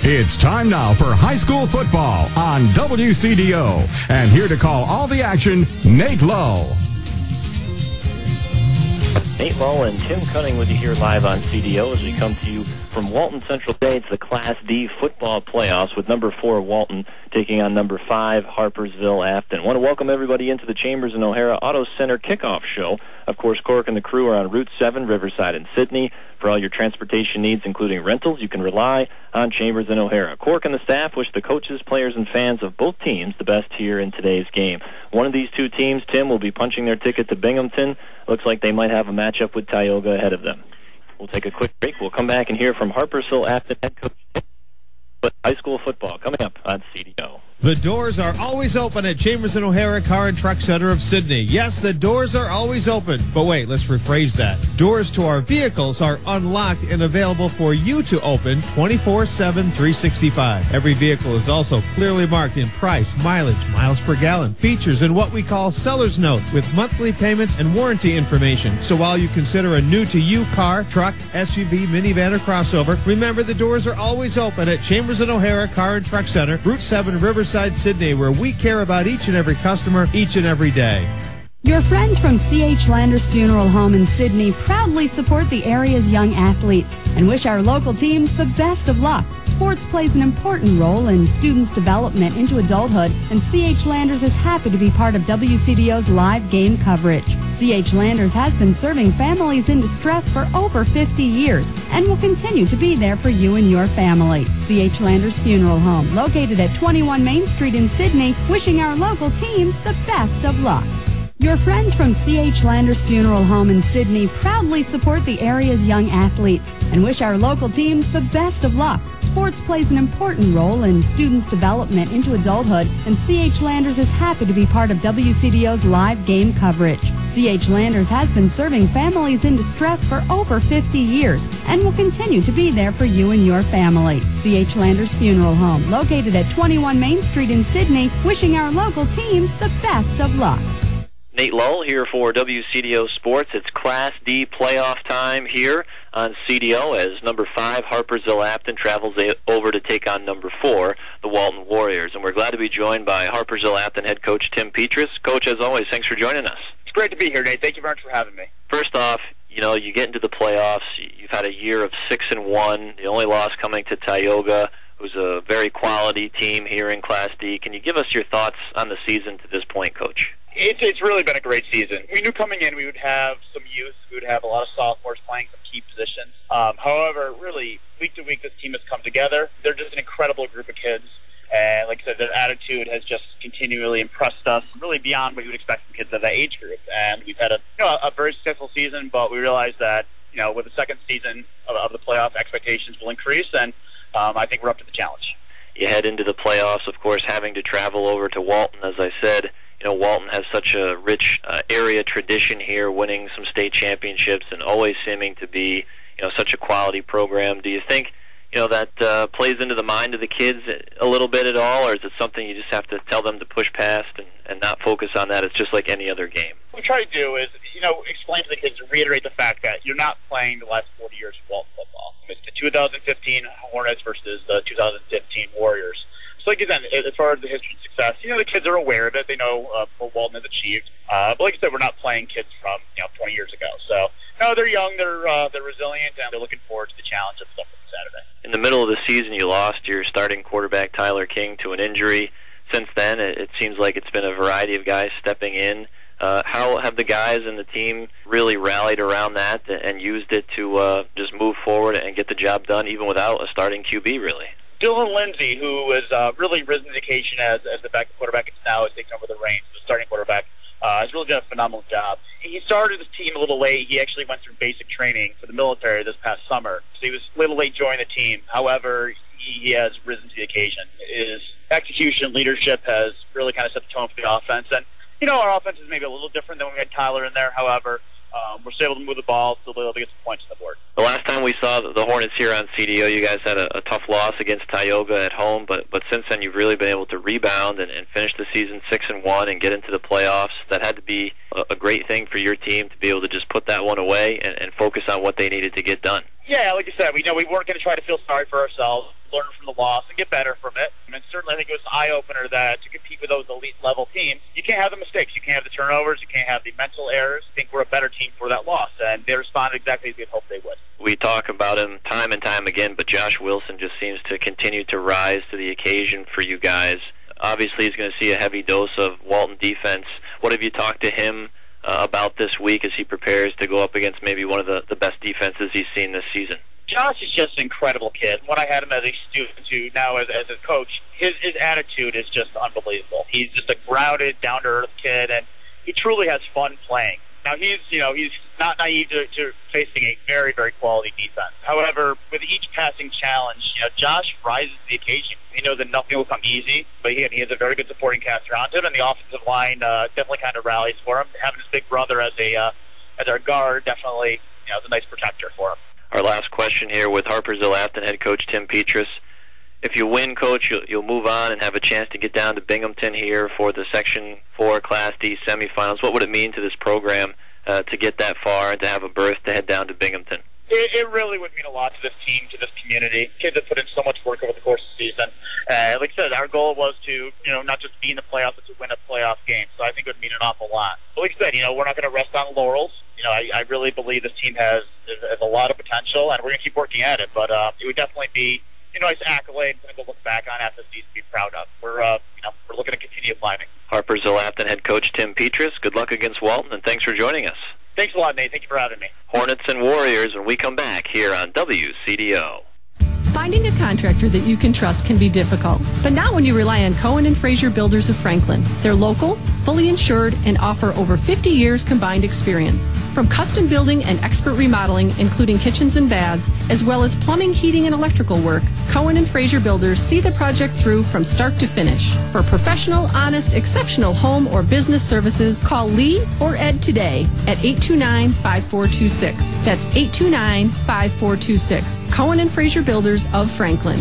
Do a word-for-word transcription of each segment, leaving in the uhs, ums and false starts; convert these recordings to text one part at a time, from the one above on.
It's time now for high school football on W C D O. And here to call all the action, Nate Lowe. Nate Lowe and Tim Cunning with you here live on C D O as we come to you from Walton Central Day. It's the Class D football playoffs with number four Walton taking on number five Harpersville Afton. I want to welcome everybody into the Chambers and O'Hara Auto Center kickoff show. Of course, Cork and the crew are on Route seven, Riverside and Sydney. For all your transportation needs, including rentals, you can rely on Chambers and O'Hara. Cork and the staff wish the coaches, players, and fans of both teams the best here in today's game. One of these two teams, Tim, will be punching their ticket to Binghamton. Looks like they might have a matchup with Tioga ahead of them. We'll take a quick break. We'll come back and hear from Harpersville Afton head coach Tim. High school football coming up on C D O. The doors are always open at Chambers and O'Hara Car and Truck Center of Sydney. Yes, the doors are always open. But wait, let's rephrase that. Doors to our vehicles are unlocked and available for you to open twenty-four seven, three sixty-five. Every vehicle is also clearly marked in price, mileage, miles per gallon, features, and what we call seller's notes with monthly payments and warranty information. So while you consider a new-to-you car, truck, S U V, minivan, or crossover, remember the doors are always open at Chambers and O'Hara Car and Truck Center, Route seven, Riverside, Sydney, where we care about each and every customer each and every day. Your friends from C H Landers Funeral Home in Sydney proudly support the area's young athletes and wish our local teams the best of luck. Sports plays an important role in students' development into adulthood, and C H Landers is happy to be part of W C D O's live game coverage. C H Landers has been serving families in distress for over fifty years and will continue to be there for you and your family. C H Landers Funeral Home, located at twenty-one Main Street in Sydney, wishing our local teams the best of luck. Your friends from C H Landers Funeral Home in Sydney proudly support the area's young athletes and wish our local teams the best of luck. Sports plays an important role in students' development into adulthood, and C H Landers is happy to be part of W C D O's live game coverage. C H Landers has been serving families in distress for over fifty years and will continue to be there for you and your family. C H Landers Funeral Home, located at twenty-one Main Street in Sydney, wishing our local teams the best of luck. Nate Lowe here for W C D O Sports. It's Class D playoff time here on C D O as number five Harpersville Afton travels a- over to take on number four, the Walton Warriors. And we're glad to be joined by Harpersville Afton head coach Tim Petrus. Coach, as always, thanks for joining us. It's great to be here, Nate. Thank you very much for having me. First off, you know, you get into the playoffs. You've had a year of six and one. The only loss coming to Tioga, who's a very quality team here in Class D. Can you give us your thoughts on the season to this point, Coach? It's, it's really been a great season. We knew coming in we would have some youth. We would have a lot of sophomores playing some key positions. Um, however, really, week to week, this team has come together. They're just an incredible group of kids. And like I said, their attitude has just continually impressed us, really beyond what you would expect from kids of that age group. And we've had a, you know, a very successful season, but we realized that, you know, with the second season of, of the playoff, expectations will increase, and um, I think we're up to the challenge. You head into the playoffs, of course, having to travel over to Walton, as I said. You know, Walton has such a rich uh, area tradition here, winning some state championships and always seeming to be, you know, such a quality program. Do you think, you know, that uh, plays into the mind of the kids a little bit at all, or is it something you just have to tell them to push past and, and not focus on that? It's just like any other game. What we try to do is, you know, explain to the kids, reiterate the fact that you're not playing the last forty years of Walton football. It's the two thousand fifteen Hornets versus the two thousand fifteen Warriors. So, like, again, as far as the history and success, you know, the kids are aware of it. They know uh, what Walton has achieved. Uh, but like I said, we're not playing kids from, you know, twenty years ago. So, no, they're young, they're uh, they're resilient, and they're looking forward to the challenge of stuff on Saturday. In the middle of the season, you lost your starting quarterback, Tyler King, to an injury. Since then, it, it seems like it's been a variety of guys stepping in. Uh, how have the guys and the team really rallied around that and used it to uh, just move forward and get the job done, even without a starting Q B, really? Dylan Lindsay, who has uh, really risen to the occasion as, as the backup quarterback, and now has taken over the reins, the starting quarterback, uh, has really done a phenomenal job. He started his team a little late. He actually went through basic training for the military this past summer, so he was a little late joining the team. However, he has risen to the occasion. His execution, leadership has really kind of set the tone for the offense. And, you know, our offense is maybe a little different than when we had Tyler in there. However, Um, we're still able to move the ball, still able to get some points on the board. The last time we saw the Hornets here on C D O, you guys had a, a tough loss against Tioga at home, but but since then you've really been able to rebound and, and finish the season six and one and get into the playoffs. That had to be a, a great thing for your team to be able to just put that one away and, and focus on what they needed to get done. Yeah, like you said, we know we weren't going to try to feel sorry for ourselves, learn from the loss, and get better from it. And certainly I think it was an eye-opener that to compete with those elite-level teams, you can't have the mistakes. You can't have the turnovers. You can't have the mental errors. I think we're a better team for that loss, and they responded exactly as we had hoped they would. We talk about him time and time again, but Josh Wilson just seems to continue to rise to the occasion for you guys. Obviously, he's going to see a heavy dose of Walton defense. What have you talked to him uh, about this week as he prepares to go up against maybe one of the, the best defenses he's seen this season? Josh is just an incredible kid. When I had him as a student to now as, as a coach, his, his attitude is just unbelievable. He's just a grounded, down-to-earth kid, and he truly has fun playing. Now, he's, you know, he's not naive to, to facing a very, very quality defense. However, with each passing challenge, you know, Josh rises to the occasion. He knows that nothing will come easy, but he, he has a very good supporting cast around him, and the offensive line uh, definitely kind of rallies for him. Having his big brother as a uh, as our guard definitely, you know, is a nice protector for him. Our last question here with Harpersville-Afton head coach Tim Petrus. If you win, Coach, you'll, you'll move on and have a chance to get down to Binghamton here for the Section four Class D semifinals. What would it mean to this program uh, to get that far and to have a berth to head down to Binghamton? It, it really would mean a lot to this team, to this community. Kids have put in so much work over the course of the season. Uh, like I said, our goal was to, you know, not just be in the playoffs, but to win a playoff game. So I think it would mean an awful lot. But like I said, you know, we're not going to rest on laurels. You know, I, I really believe this team has, has a lot of potential, and we're going to keep working at it. But uh, it would definitely be, you know, nice accolade and to look back on after the season to be proud of. We're, uh, you know, we're looking to continue climbing. Harpersville-Afton head coach Tim Petrus, good luck against Walton, and thanks for joining us. Thanks a lot, Nate. Thank you for having me. Hornets and Warriors when we come back here on W C D O. Finding a contractor that you can trust can be difficult, but not when you rely on Cohen and Fraser Builders of Franklin. They're local, fully insured, and offer over fifty years combined experience. From custom building and expert remodeling, including kitchens and baths, as well as plumbing, heating, and electrical work, Cohen and Fraser Builders see the project through from start to finish. For professional, honest, exceptional home or business services, call Lee or Ed today at eight two nine, five four two six. That's eight two nine, five four two six. Cohen and Fraser Builders of Franklin.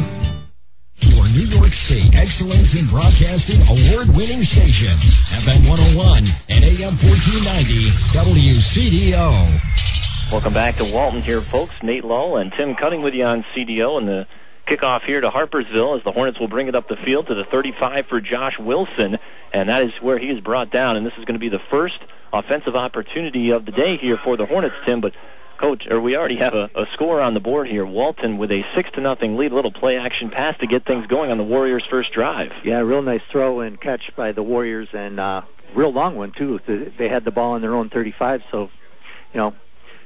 Your New York State Excellence in Broadcasting award-winning station, F M one oh one and A M fourteen ninety, W C D O. Welcome back to Walton here, folks. Nate Lull and Tim Cutting with you on C D O, and the kickoff here to Harpersville as the Hornets will bring it up the field to the thirty-five for Josh Wilson, and that is where he is brought down, and this is going to be the first offensive opportunity of the day here for the Hornets, Tim, but Coach, or we already have a, a score on the board here. Walton with a six to nothing lead, a little play action pass to get things going on the Warriors' first drive. Yeah, real nice throw and catch by the Warriors, and uh, real long one too. They had the ball on their own thirty-five, so you know,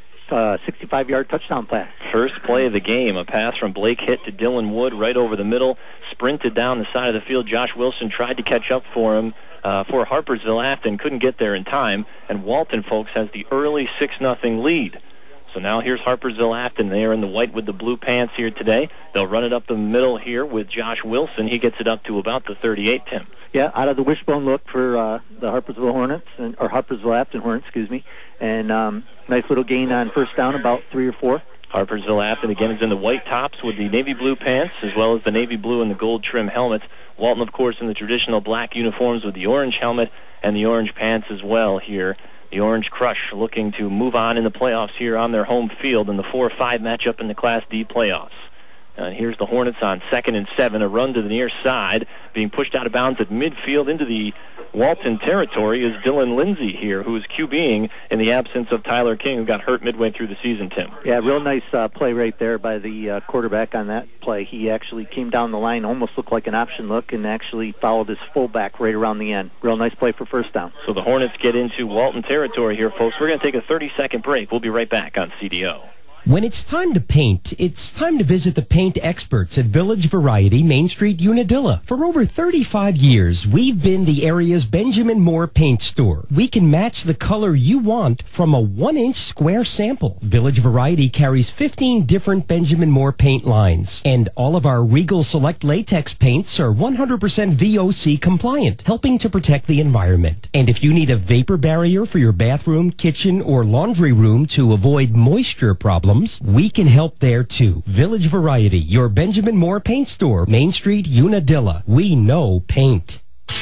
uh, sixty-five yard touchdown pass. First play of the game, a pass from Blake Hitt to Dylan Wood right over the middle, sprinted down the side of the field. Josh Wilson tried to catch up for him. Uh, for Harpersville-Afton, couldn't get there in time, and Walton, folks, has the early six nothing lead. So now here's Harpersville-Afton. They are in the white with the blue pants here today. They'll run it up the middle here with Josh Wilson. He gets it up to about the thirty-eight, Tim. Yeah, out of the wishbone look for uh, the Harpersville Hornets, and, or Harpersville-Afton Hornets, excuse me. And um, nice little gain on first down, about three or four. Harpersville-Afton, again, is in the white tops with the navy blue pants, as well as the navy blue and the gold trim helmets. Walton, of course, in the traditional black uniforms with the orange helmet and the orange pants as well here. The Orange Crush looking to move on in the playoffs here on their home field in the four five matchup in the Class D playoffs. And here's the Hornets on second and seven, a run to the near side, being pushed out of bounds at midfield into the Walton territory is Dylan Lindsay here, who is QBing in the absence of Tyler King, who got hurt midway through the season, Tim. Yeah, real nice uh, play right there by the uh, quarterback on that play. He actually came down the line, almost looked like an option look, and actually followed his fullback right around the end. Real nice play for first down. So the Hornets get into Walton territory here, folks. We're going to take a thirty-second break. We'll be right back on C D O. When it's time to paint, it's time to visit the paint experts at Village Variety, Main Street, Unadilla. For over thirty-five years, we've been the area's Benjamin Moore paint store. We can match the color you want from a one-inch square sample. Village Variety carries fifteen different Benjamin Moore paint lines, and all of our Regal Select latex paints are one hundred percent V O C compliant, helping to protect the environment. And if you need a vapor barrier for your bathroom, kitchen, or laundry room to avoid moisture problems, we can help there too. Village Variety, your Benjamin Moore paint store, Main Street, Unadilla. We know paint.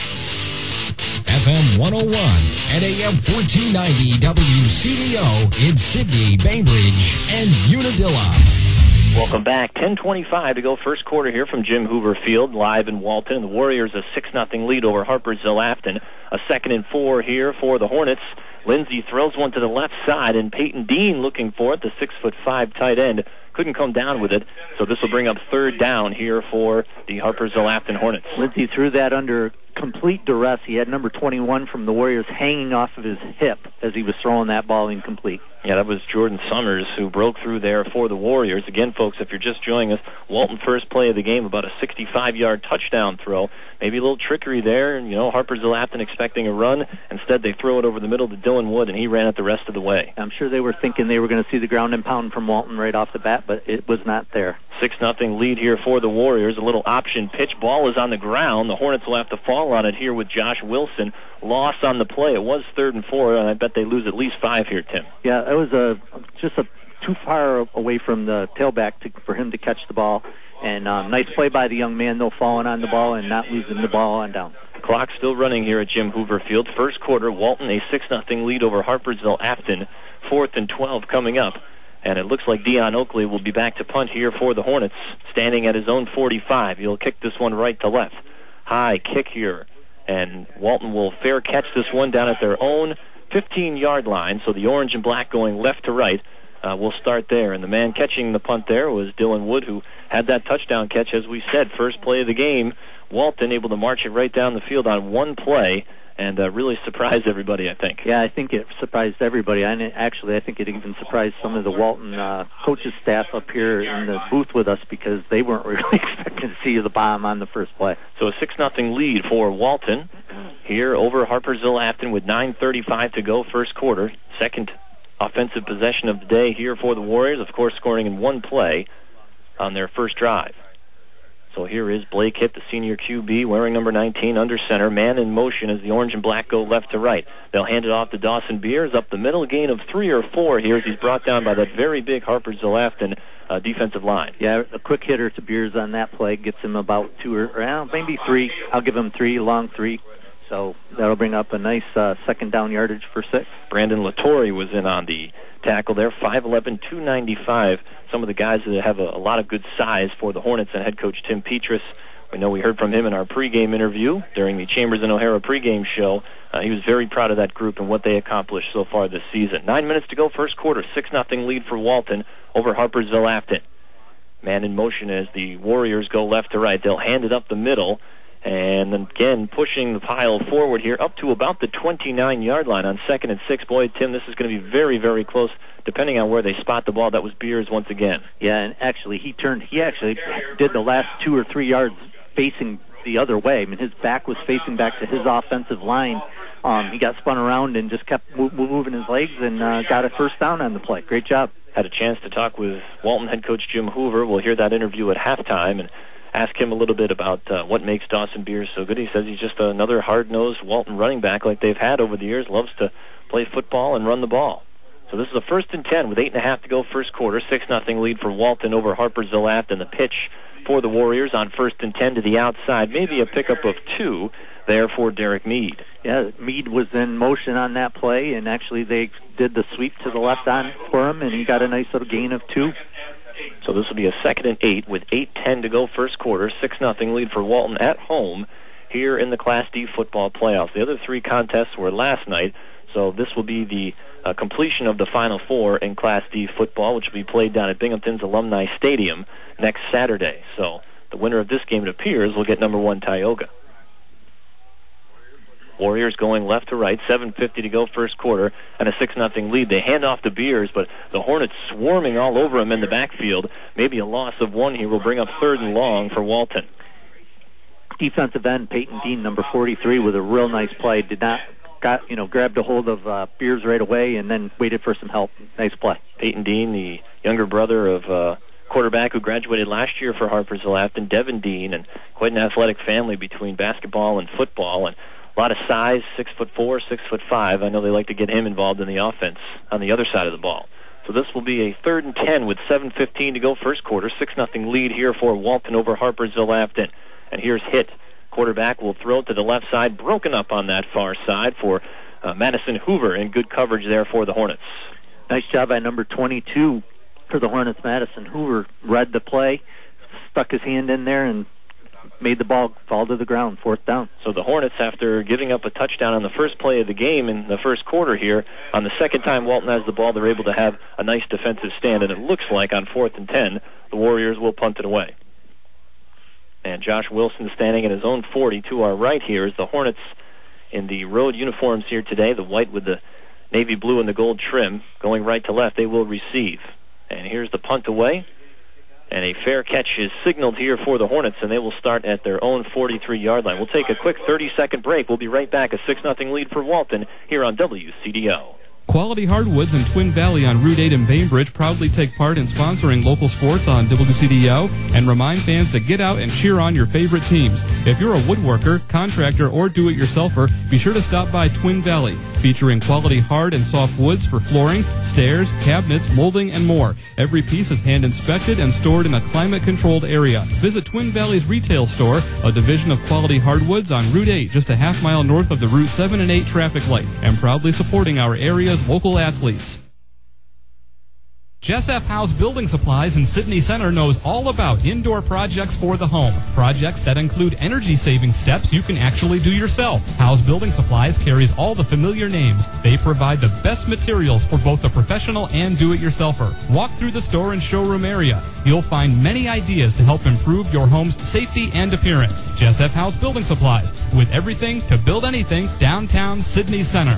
F M one oh one and A M fourteen ninety W C D O in Sydney, Bainbridge, and Unadilla. Welcome back. ten twenty-five to go first quarter here from Jim Hoover Field, live in Walton. The Warriors a six nothing lead over Harpersville Afton. A second and four here for the Hornets. Lindsey throws one to the left side, and Peyton Dean looking for it, the six foot five tight end. Couldn't come down with it, so this will bring up third down here for the Harpersville Afton Hornets. Lindsey threw that under complete duress. He had number twenty-one from the Warriors hanging off of his hip as he was throwing that ball incomplete. Yeah, that was Jordan Summers who broke through there for the Warriors. Again, folks, if you're just joining us, Walton first play of the game, about a sixty-five yard touchdown throw. Maybe a little trickery there. You know, Harpersville Afton expecting a run. Instead, they throw it over the middle to Dylan Wood, and he ran it the rest of the way. I'm sure they were thinking they were going to see the ground and pound from Walton right off the bat, but it was not there. six nothing lead here for the Warriors. A little option pitch. Ball is on the ground. The Hornets will have to fall on it here with Josh Wilson. Loss on the play. It was third and four, and I bet they lose at least five here, Tim. Yeah, it was a just a too far away from the tailback to, for him to catch the ball. And um, nice play by the young man, though, falling on the ball and not losing the ball on down. Clock still running here at Jim Hoover Field. First quarter, Walton a six nothing lead over Harpersville Afton. Fourth and twelve coming up. And it looks like Dion Oakley will be back to punt here for the Hornets, standing at his own forty-five. He'll kick this one right to left. High kick here. And Walton will fair catch this one down at their own fifteen yard line. So the orange and black going left to right. Uh, we'll start there. And the man catching the punt there was Dylan Wood, who had that touchdown catch, as we said, first play of the game. Walton able to march it right down the field on one play and uh, really surprised everybody, I think. Yeah, I think it surprised everybody. And actually, I think it even surprised some of the Walton uh, coaches staff up here in the booth with us because they weren't really expecting to see the bomb on the first play. So a six nothing lead for Walton here over Harpersville Afton with nine thirty-five to go first quarter. Second offensive possession of the day here for the Warriors, of course scoring in one play on their first drive. So here is Blake Hitt, the senior Q B, wearing number nineteen under center. Man in motion as the orange and black go left to right. They'll hand it off to Dawson Beers up the middle, gain of three or four here as he's brought down by that very big Harpersville Afton uh, defensive line. Yeah, a quick hitter to Beers on that play gets him about two or well, maybe three. I'll give him three, long three. So that'll bring up a nice uh, second down yardage for six. Brandon Latore was in on the tackle there, five eleven, two ninety-five. Some of the guys that have a, a lot of good size for the Hornets, and head coach Tim Petrus. We know we heard from him in our pregame interview during the Chambers and O'Hara pregame show. Uh, he was very proud of that group and what they accomplished so far this season. Nine minutes to go first quarter, six nothing lead for Walton over Harpersville Afton. Man in motion as the Warriors go left to right. They'll hand it up the middle. And again, pushing the pile forward here up to about the twenty-nine yard line on second and six. Boy, Tim, this is going to be very, very close, depending on where they spot the ball. That was Beers once again. Yeah, and actually, he turned. He actually did the last two or three yards facing the other way. I mean, his back was facing back to his offensive line. Um, he got spun around and just kept move, moving his legs and uh, got a first down on the play. Great job. Had a chance to talk with Walton head coach Jim Hoover. We'll hear that interview at halftime and ask him a little bit about uh, what makes Dawson Beers so good. He says he's just another hard-nosed Walton running back like they've had over the years, loves to play football and run the ball. So this is a first and ten with eight and a half to go first quarter, six nothing lead for Walton over Harpersville Afton. The pitch for the Warriors on first and ten to the outside, maybe a pickup of two there for Derek Mead. Yeah, Mead was in motion on that play, and actually they did the sweep to the left on for him, and he got a nice little gain of two. So this will be a second and eight with eight ten to go first quarter, six nothing lead for Walton at home here in the Class D football playoffs. The other three contests were last night, so this will be the uh, completion of the Final Four in Class D football, which will be played down at Binghamton's Alumni Stadium next Saturday. So the winner of this game, it appears, will get number one Tioga. Warriors going left to right, seven fifty to go first quarter, and a six nothing lead. They hand off to Beers, but the Hornets swarming all over him in the backfield. Maybe a loss of one here will bring up third and long for Walton. Defensive end Peyton Dean, number forty-three, with a real nice play. Did not, got you know, grabbed a hold of uh, Beers right away and then waited for some help. Nice play. Peyton Dean, the younger brother of uh, quarterback who graduated last year for Harpersville Afton, Devin Dean, and quite an athletic family between basketball and football, and a lot of size, six foot four, six foot five. I know they like to get him involved in the offense on the other side of the ball. So this will be a third and ten with seven fifteen to go first quarter. six nothing lead here for Walton over Harpersville Afton. And here's Hitt. Quarterback will throw to the left side, broken up on that far side for uh, Madison Hoover, and good coverage there for the Hornets. Nice job by number twenty-two, for the Hornets, Madison Hoover read the play, stuck his hand in there, and made the ball fall to the ground, fourth down. So the Hornets, after giving up a touchdown on the first play of the game in the first quarter here, on the second time Walton has the ball, they're able to have a nice defensive stand, and it looks like on fourth and ten, the Warriors will punt it away. And Josh Wilson standing in his own forty to our right here as the Hornets in the road uniforms here today, the white with the navy blue and the gold trim, going right to left. They will receive. And here's the punt away. And a fair catch is signaled here for the Hornets, and they will start at their own forty-three-yard line. We'll take a quick thirty-second break. We'll be right back. A six nothing lead for Walton here on W C D O. Quality Hardwoods in Twin Valley on Route eight in Bainbridge proudly take part in sponsoring local sports on W C D O and remind fans to get out and cheer on your favorite teams. If you're a woodworker, contractor, or do-it-yourselfer, be sure to stop by Twin Valley, featuring quality hard and soft woods for flooring, stairs, cabinets, molding, and more. Every piece is hand-inspected and stored in a climate-controlled area. Visit Twin Valley's retail store, a division of Quality Hardwoods on Route eight, just a half mile north of the Route seven and eight traffic light, and proudly supporting our area's local athletes. Jess F. House Building Supplies in Sydney Center knows all about indoor projects for the home. Projects that include energy-saving steps you can actually do yourself. House Building Supplies carries all the familiar names. They provide the best materials for both the professional and do-it-yourselfer. Walk through the store and showroom area. You'll find many ideas to help improve your home's safety and appearance. Jess F. House Building Supplies, with everything to build anything, downtown Sydney Center.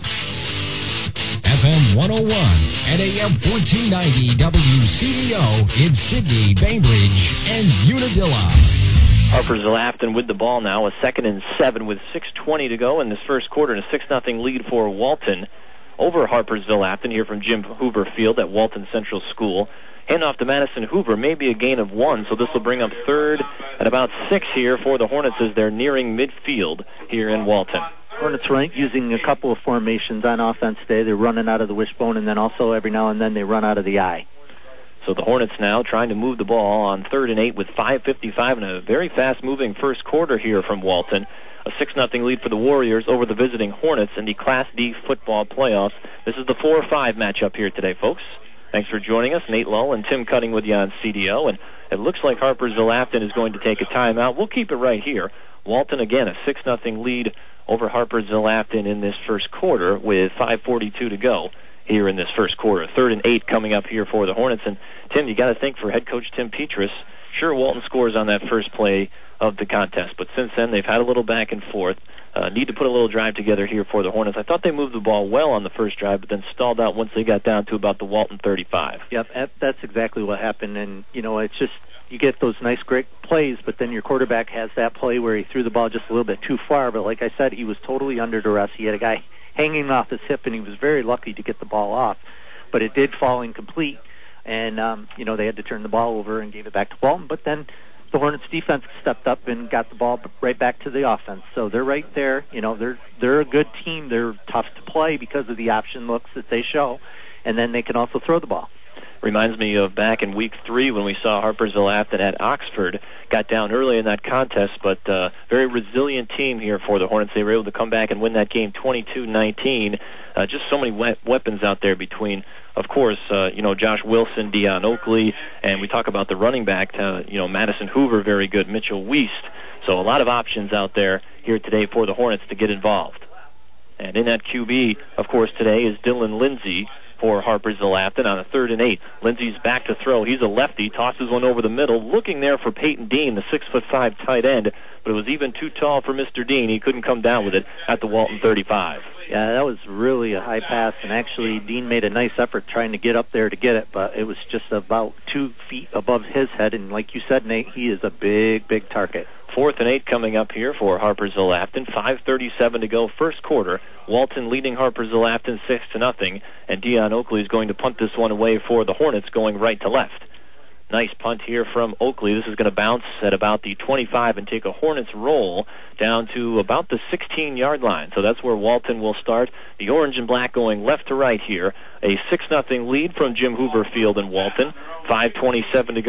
F M one oh one and A M fourteen ninety W C D O in Sydney, Bainbridge, and Unadilla. Harpers-Afton with the ball now, a second and seven with six twenty to go in this first quarter, and a six nothing lead for Walton over Harpersville-Afton here from Jim Hoover Field at Walton Central School. Hand off to Madison Hoover, maybe a gain of one, so this will bring up third and about six here for the Hornets as they're nearing midfield here in Walton. Hornets right, using a couple of formations on offense today. They're running out of the wishbone, and then also every now and then they run out of the eye. So the Hornets now trying to move the ball on third and eight with five fifty-five and a very fast-moving first quarter here from Walton. A six nothing lead for the Warriors over the visiting Hornets in the Class D football playoffs. This is the four five matchup here today, folks. Thanks for joining us. Nate Lull and Tim Cutting with you on C D O. And it looks like Harpersville-Afton is going to take a timeout. We'll keep it right here. Walton, again, a six nothing lead over Harpersville-Afton in this first quarter with five forty-two to go here in this first quarter. Third and eight coming up here for the Hornets. And, Tim, you got to think for head coach Tim Petrus, sure, Walton scores on that first play of the contest, but since then they've had a little back and forth. Uh, need to put a little drive together here for the Hornets. I thought they moved the ball well on the first drive, but then stalled out once they got down to about the Walton thirty-five. Yep, that's exactly what happened. And, you know, it's just you get those nice, great plays, but then your quarterback has that play where he threw the ball just a little bit too far. But like I said, he was totally under duress. He had a guy hanging off his hip, and he was very lucky to get the ball off. But it did fall incomplete, and, um, you know, they had to turn the ball over and gave it back to Walton. But then the Hornets defense stepped up and got the ball right back to the offense. So they're right there. You know, they're they're a good team. They're tough to play because of the option looks that they show, and then they can also throw the ball. Reminds me of back in week three when we saw Harpersville-Afton at Oxford. Got down early in that contest, but uh, very resilient team here for the Hornets. They were able to come back and win that game twenty-two nineteen. Uh, just so many we- weapons out there between, of course, uh, you know, Josh Wilson, Deion Oakley, and we talk about the running back, uh, you know, Madison Hoover, very good, Mitchell Wiest. So a lot of options out there here today for the Hornets to get involved. And in that Q B, of course, today is Dylan Lindsay for Harpersville-Afton on a third and eight. Lindsay's back to throw. He's a lefty, tosses one over the middle, looking there for Peyton Dean, the six foot five tight end, but it was even too tall for Mister Dean. He couldn't come down with it at the Walton thirty-five. Yeah, that was really a high pass, and actually Dean made a nice effort trying to get up there to get it, but it was just about two feet above his head, and like you said, Nate, he is a big, big target. Fourth and eight coming up here for Harpersville-Afton. five thirty-seven to go, first quarter. Walton leading Harpersville-Afton six to nothing, and Deion Oakley is going to punt this one away for the Hornets, going right to left. Nice punt here from Oakley. This is going to bounce at about the twenty-five and take a Hornets roll down to about the sixteen-yard line. So that's where Walton will start. The orange and black going left to right here. A six nothing lead from Jim Hoover Field in Walton. five twenty-seven to go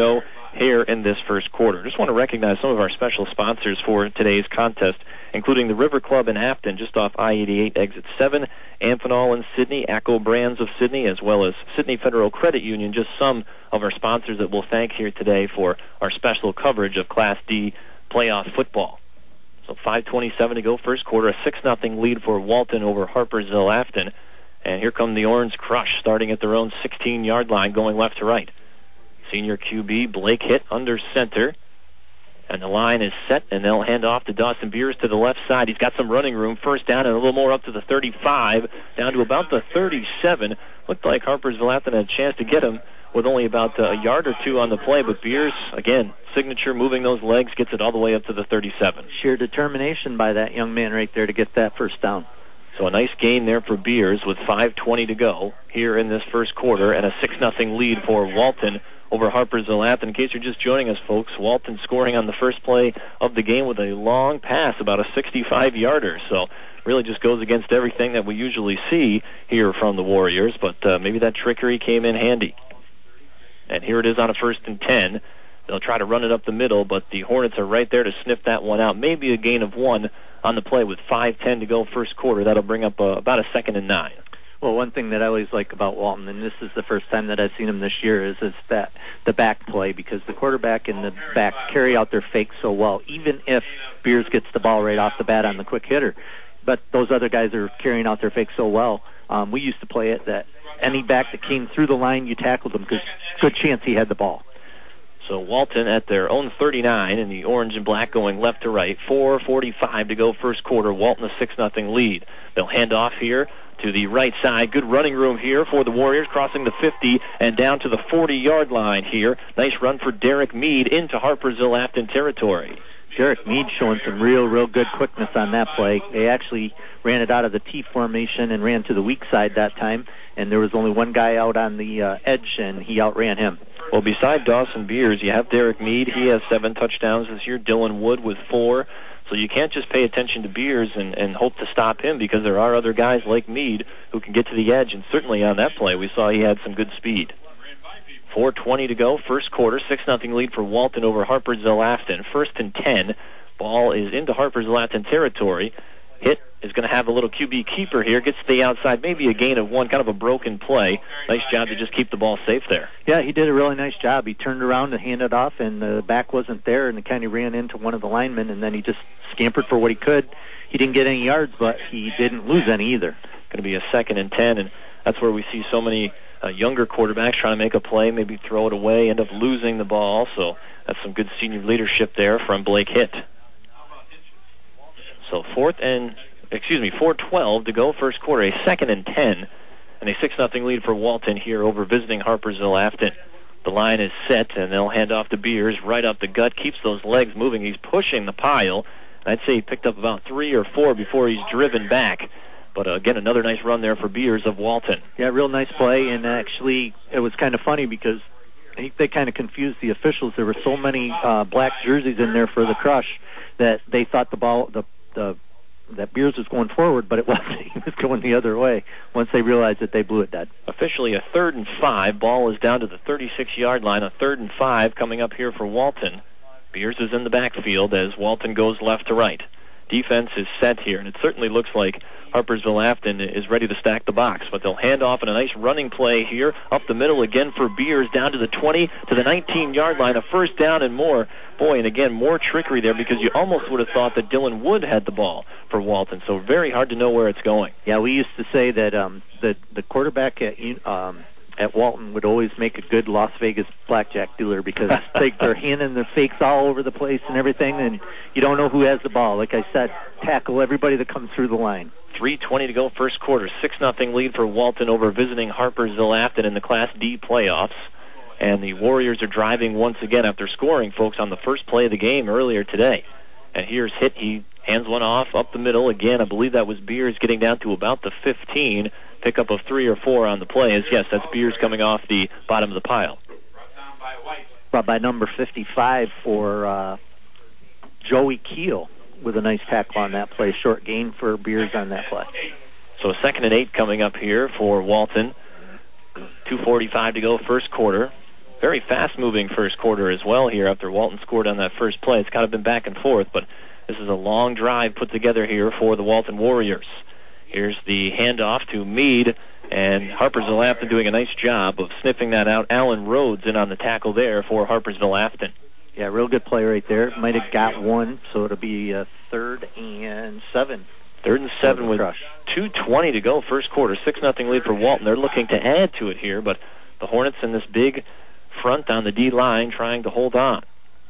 here in this first quarter. Just want to recognize some of our special sponsors for today's contest, including the River Club in Afton, just off I eighty-eight, exit seven, Amphenol in Sidney, ACCO Brands of Sidney, as well as Sidney Federal Credit Union, just some of our sponsors that we'll thank here today for our special coverage of Class D playoff football. So five twenty-seven to go, first quarter, a six nothing lead for Walton over Harpersville Afton. And here come the Orange Crush, starting at their own sixteen-yard line, going left to right. Senior Q B, Blake Hitt, under center. And the line is set, and they'll hand off to Dawson Beers to the left side. He's got some running room, first down and a little more up to the thirty-five, down to about the thirty-seven. Looked like Harpersville Afton had a chance to get him with only about a yard or two on the play, but Beers, again, signature, moving those legs, gets it all the way up to the thirty-seven. Sheer determination by that young man right there to get that first down. So a nice gain there for Beers with five twenty to go here in this first quarter, and a six nothing lead for Walton over Harpersville Afton. In case you're just joining us, folks, Walton scoring on the first play of the game with a long pass, about a sixty-five-yarder. So really just goes against everything that we usually see here from the Warriors, but uh, maybe that trickery came in handy. And here it is on a first and ten. They'll try to run it up the middle, but the Hornets are right there to sniff that one out. Maybe a gain of one on the play with five ten to go first quarter. That'll bring up uh, about a second and nine. Well, one thing that I always like about Walton, and this is the first time that I've seen him this year, is, is that the back play, because the quarterback and the back carry out their fakes so well, even if Beers gets the ball right off the bat on the quick hitter. But those other guys are carrying out their fakes so well. Um, we used to play it that any back that came through the line, you tackled him, because good chance he had the ball. So Walton at their own thirty-nine, and the orange and black going left to right. four forty-five to go first quarter. Walton a six nothing lead. They'll hand off here to the right side. Good running room here for the Warriors, crossing the fifty and down to the forty-yard line here. Nice run for Derek Mead into Harpersville Afton territory. Derek Mead showing some real, real good quickness on that play. They actually ran it out of the T formation and ran to the weak side that time, and there was only one guy out on the uh, edge, and he outran him. Well, beside Dawson Beers, you have Derek Mead. He has seven touchdowns this year. Dylan Wood with four. So you can't just pay attention to Beers and, and hope to stop him, because there are other guys like Mead who can get to the edge, and certainly on that play we saw he had some good speed. four twenty to go, first quarter, six nothing lead for Walton over Harpersville Afton. First and ten, ball is into Harpersville Afton territory. Hitt is going to have a little Q B keeper here, gets to the outside, maybe a gain of one, kind of a broken play. Nice job to just keep the ball safe there. Yeah, he did a really nice job. He turned around and handed off, and the back wasn't there, and he kind of ran into one of the linemen, and then he just scampered for what he could. He didn't get any yards, but he didn't lose any either. Going to be a second and ten, and that's where we see so many uh, younger quarterbacks trying to make a play, maybe throw it away, end up losing the ball. So that's some good senior leadership there from Blake Hitt. So fourth and, excuse me, four twelve to go first quarter, a second and ten, and a six nothing lead for Walton here over visiting Harpersville Afton. The line is set, and they'll hand off to Beers right up the gut, keeps those legs moving. He's pushing the pile. I'd say he picked up about three or four before he's driven back. But uh, again, another nice run there for Beers of Walton. Yeah, real nice play, and actually it was kind of funny because I think they kind of confused the officials. There were so many uh, black jerseys in there for the Crush that they thought the ball, the the that Beers was going forward, but it wasn't. He was going the other way once they realized that they blew it dead. Officially a third and five. Ball is down to the thirty-six-yard line. A third and five coming up here for Walton. Beers is in the backfield as Walton goes left to right. Defense is set here, and it certainly looks like Harpersville Afton is ready to stack the box, but they'll hand off in a nice running play here, up the middle again for Beers, down to the twenty, to the nineteen-yard line, a first down and more. Boy, and again, more trickery there, because you almost would have thought that Dylan Wood had the ball for Walton, so very hard to know where it's going. Yeah, we used to say that um, the, the quarterback at um, at Walton would always make a good Las Vegas blackjack dealer, because they, they're handing their fakes all over the place and everything, and you don't know who has the ball. Like I said, tackle everybody that comes through the line. three twenty to go first quarter. six nothing lead for Walton over visiting Harpersville Afton in the Class D playoffs. And the Warriors are driving once again after scoring, folks, on the first play of the game earlier today. And here's Hitt. He hands one off up the middle. Again, I believe that was Beers getting down to about the fifteen. Pickup of three or four on the play. Is yes, that's Beers coming off the bottom of the pile. Brought by number fifty-five for uh, Joey Keel with a nice tackle on that play. Short gain for Beers on that play. So a second and eight coming up here for Walton. two forty-five to go first quarter. very fast-moving first quarter as well here after Walton scored on that first play. It's kind of been back and forth, but this is a long drive put together here for the Walton Warriors. Here's the handoff to Meade, and Harpersville-Afton doing a nice job of sniffing that out. Alan Rhodes in on the tackle there for Harpersville-Afton. Yeah, real good play right there. Might have got one, so it'll be uh, third and seven. Third and seven with two twenty to go, first quarter. six nothing lead for Walton. They're looking to add to it here, but the Hornets in this big front on the D line trying to hold on.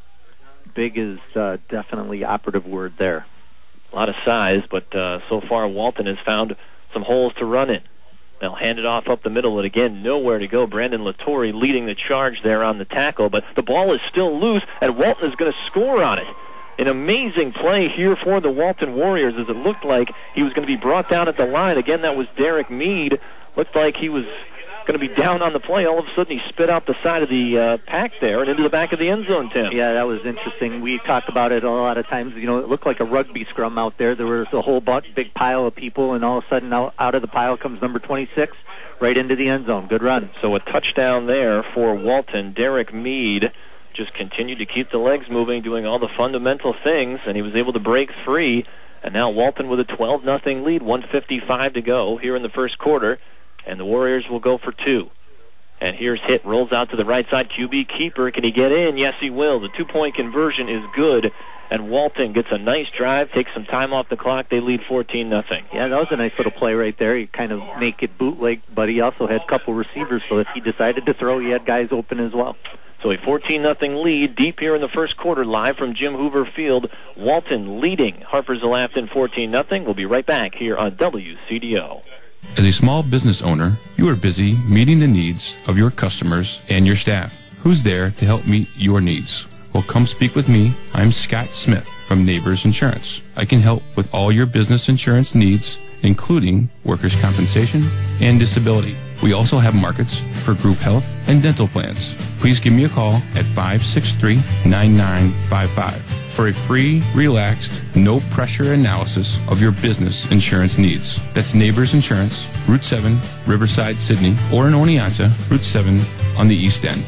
Big is uh, definitely operative word there. A lot of size, but uh, so far Walton has found some holes to run in. They'll hand it off up the middle, and again, nowhere to go. Brandon Latore leading the charge there on the tackle, but the ball is still loose, and Walton is going to score on it. An amazing play here for the Walton Warriors as it looked like he was going to be brought down at the line. Again, that was Derek Meade. Looked like he was going to be down on the play. All of a sudden, he spit out the side of the uh, pack there and into the back of the end zone, Tim. Yeah, that was interesting. We talked about it a lot of times. You know, it looked like a rugby scrum out there. There was a whole bunch, big pile of people, and all of a sudden, out, out of the pile comes number twenty-six right into the end zone. Good run. So a touchdown there for Walton. Derek Meade just continued to keep the legs moving, doing all the fundamental things, and he was able to break free. And now Walton with a twelve nothing lead, one fifty-five to go here in the first quarter, and the Warriors will go for two. And here's Hitt, rolls out to the right side. Q B keeper, can he get in? Yes, he will. The two-point conversion is good, and Walton gets a nice drive, takes some time off the clock. They lead fourteen nothing. Yeah, that was a nice little play right there. He kind of make it bootleg, but he also had a couple receivers, so if he decided to throw, he had guys open as well. So a fourteen nothing lead deep here in the first quarter, live from Jim Hoover Field. Walton leading Harpersville-Afton fourteen nothing. We'll be right back here on W C D O. As a small business owner, you are busy meeting the needs of your customers and your staff. Who's there to help meet your needs? Well, come speak with me. I'm Scott Smith from Neighbors Insurance. I can help with all your business insurance needs, including workers' compensation and disability. We also have markets for group health and dental plans. Please give me a call at five six three, nine nine five five for a free, relaxed, no-pressure analysis of your business insurance needs. That's Neighbors Insurance, Route seven, Riverside, Sydney, or in Oneonta, Route seven on the East End.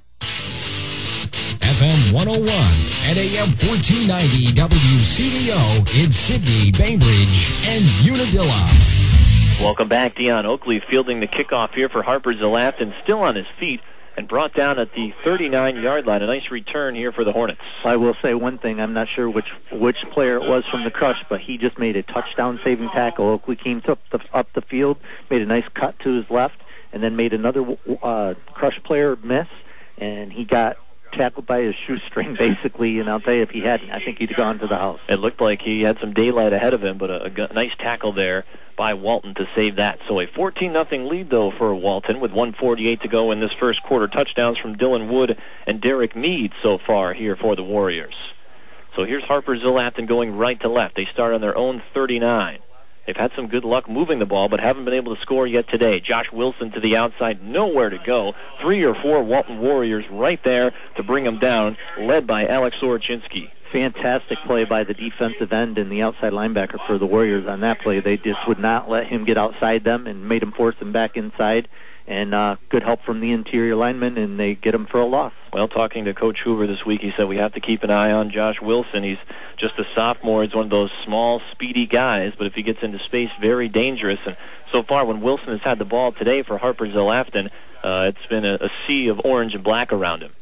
F M one oh one and A M fourteen ninety W C D O in Sydney, Bainbridge, and Unadilla. Welcome back. Dion Oakley fielding the kickoff here for Harpersville-Afton, still on his feet and brought down at the thirty-nine-yard line. A nice return here for the Hornets. I will say one thing. I'm not sure which which player it was from the Crush, but he just made a touchdown-saving tackle. Oakley came up the, up the field, made a nice cut to his left, and then made another uh, Crush player miss, and he got tackled by his shoestring, basically, and I'll tell you, if he hadn't, I think he'd have gone to the house. It looked like he had some daylight ahead of him, but a, a nice tackle there by Walton to save that. So a fourteen nothing lead, though, for Walton with one forty-eight to go in this first quarter. Touchdowns from Dylan Wood and Derek Meade so far here for the Warriors. So here's Harpersville-Afton going right to left. They start on their own thirty-nine. They've had some good luck moving the ball, but haven't been able to score yet today. Josh Wilson to the outside, nowhere to go. Three or four Walton Warriors right there to bring him down, led by Alex Sorochinsky. Fantastic play by the defensive end and the outside linebacker for the Warriors on that play. They just would not let him get outside them and made him force him back inside. And uh, good help from the interior linemen, and they get him for a loss. Well, talking to Coach Hoover this week, he said we have to keep an eye on Josh Wilson. He's just a sophomore. He's one of those small, speedy guys, but if he gets into space, very dangerous. And so far, when Wilson has had the ball today for Harpersville-Afton, uh, it's been a, a sea of orange and black around him.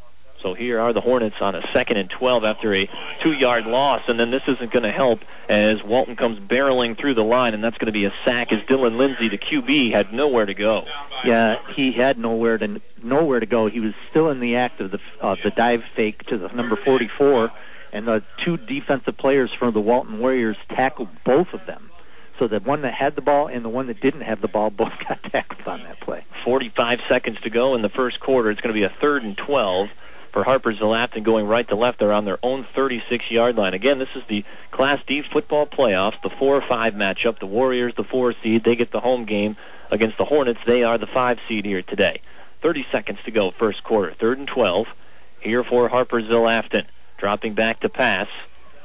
So here are the Hornets on a second and twelve after a two-yard loss, and then this isn't going to help as Walton comes barreling through the line, and that's going to be a sack as Dylan Lindsay, the Q B, had nowhere to go. Yeah, he had nowhere to nowhere to go. He was still in the act of the of the dive fake to the number forty-four, and the two defensive players from the Walton Warriors tackled both of them. So the one that had the ball and the one that didn't have the ball both got tackled on that play. forty-five seconds to go in the first quarter. It's going to be a third and twelve. For Harpersville-Afton going right to left. They're on their own thirty-six-yard line. Again, this is the Class D football playoffs, the four five matchup. The Warriors, the four seed, they get the home game against the Hornets. They are the five seed here today. thirty seconds to go, first quarter. Third and twelve here for Harpersville-Afton. Dropping back to pass.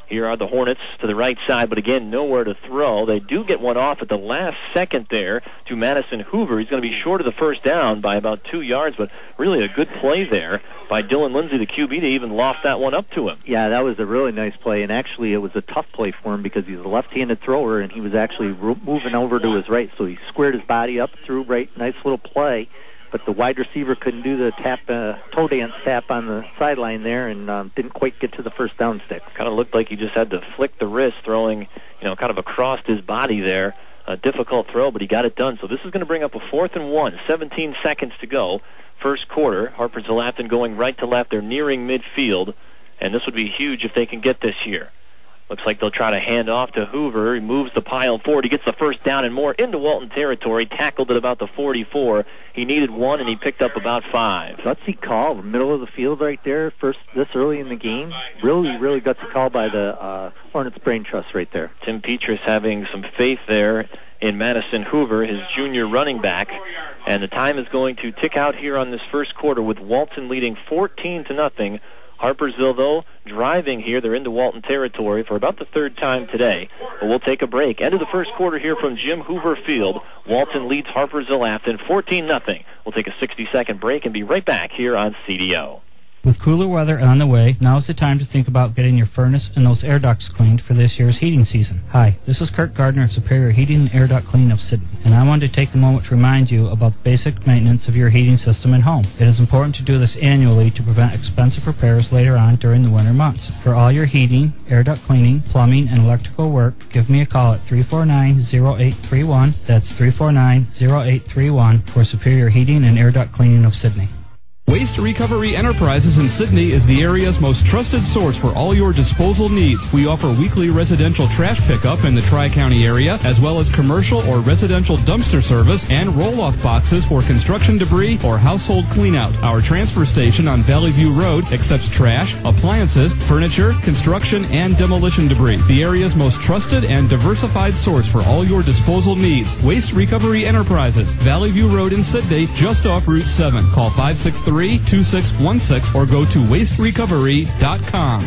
Here are the Hornets to the right side, but again, nowhere to throw. They do get one off at the last second there to Madison Hoover. He's going to be short of the first down by about two yards, but really a good play there by Dylan Lindsay, the Q B, to even loft that one up to him. Yeah, that was a really nice play, and actually it was a tough play for him because he's a left-handed thrower, and he was actually ro- moving over to his right, so he squared his body up through right. Nice little play. But the wide receiver couldn't do the tap, uh, toe dance tap on the sideline there, and um, didn't quite get to the first down stick. Kind of looked like he just had to flick the wrist, throwing, you know, kind of across his body there. A difficult throw, but he got it done. So this is going to bring up a fourth and one. seventeen seconds to go. First quarter. Harpers-Elapton going right to left. They're nearing midfield, and this would be huge if they can get this here. Looks like they'll try to hand off to Hoover. He moves the pile forward. He gets the first down and more into Walton territory. Tackled at about the forty-four. He needed one, and he picked up about five. Gutsy call, middle of the field right there, first this early in the game. Really, really gutsy call by the uh, Hornets Brain Trust right there. Tim Petrus having some faith there in Madison Hoover, his junior running back. And the time is going to tick out here on this first quarter with Walton leading fourteen to nothing. Harpersville, though, driving here. They're into Walton territory for about the third time today. But we'll take a break. End of the first quarter here from Jim Hoover Field. Walton leads Harpersville-Afton fourteen nothing. We'll take a sixty-second break and be right back here on C D O. With cooler weather on the way, now is the time to think about getting your furnace and those air ducts cleaned for this year's heating season. Hi, this is Kurt Gardner of Superior Heating and Air Duct Clean of Sydney, and I wanted to take a moment to remind you about the basic maintenance of your heating system and home. It is important to do this annually to prevent expensive repairs later on during the winter months. For all your heating, air duct cleaning, plumbing, and electrical work, give me a call at three four nine, zero eight three one. That's three four nine, zero eight three one for Superior Heating and Air Duct Cleaning of Sydney. Waste Recovery Enterprises in Sydney is the area's most trusted source for all your disposal needs. We offer weekly residential trash pickup in the Tri-County area, as well as commercial or residential dumpster service and roll-off boxes for construction debris or household cleanout. Our transfer station on Valley View Road accepts trash, appliances, furniture, construction, and demolition debris. The area's most trusted and diversified source for all your disposal needs. Waste Recovery Enterprises, Valley View Road in Sydney, just off Route seven. Call five six three, two six one six or go to waste recovery dot com.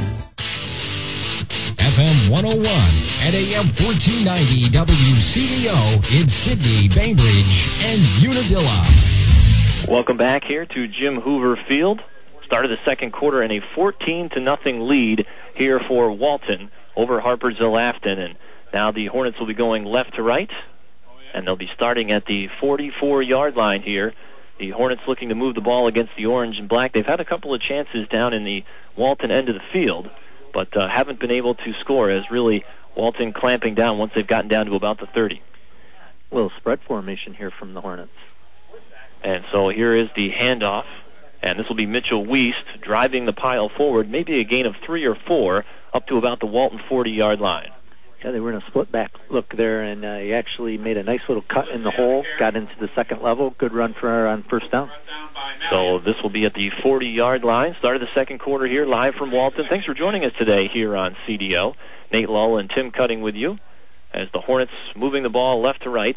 F M one oh one and A M fourteen ninety W C D O in Sydney, Bainbridge, and Unadilla. Welcome back here to Jim Hoover Field. Start of the second quarter and a fourteen to nothing lead here for Walton over Harpersville-Afton. And now the Hornets will be going left to right, and they'll be starting at the forty-four-yard line here. The Hornets looking to move the ball against the orange and black. They've had a couple of chances down in the Walton end of the field, but uh, haven't been able to score, as really Walton clamping down once they've gotten down to about the thirty. A little spread formation here from the Hornets. And so here is the handoff, and this will be Mitchell Wiest driving the pile forward, maybe a gain of three or four, up to about the Walton forty-yard line. Yeah, they were in a split back look there, and uh, he actually made a nice little cut in the hole, got into the second level. Good run for on first down. So this will be at the forty-yard line. Start of the second quarter here, live from Walton. Thanks for joining us today here on C D O. Nate Lull and Tim Cutting with you as the Hornets moving the ball left to right.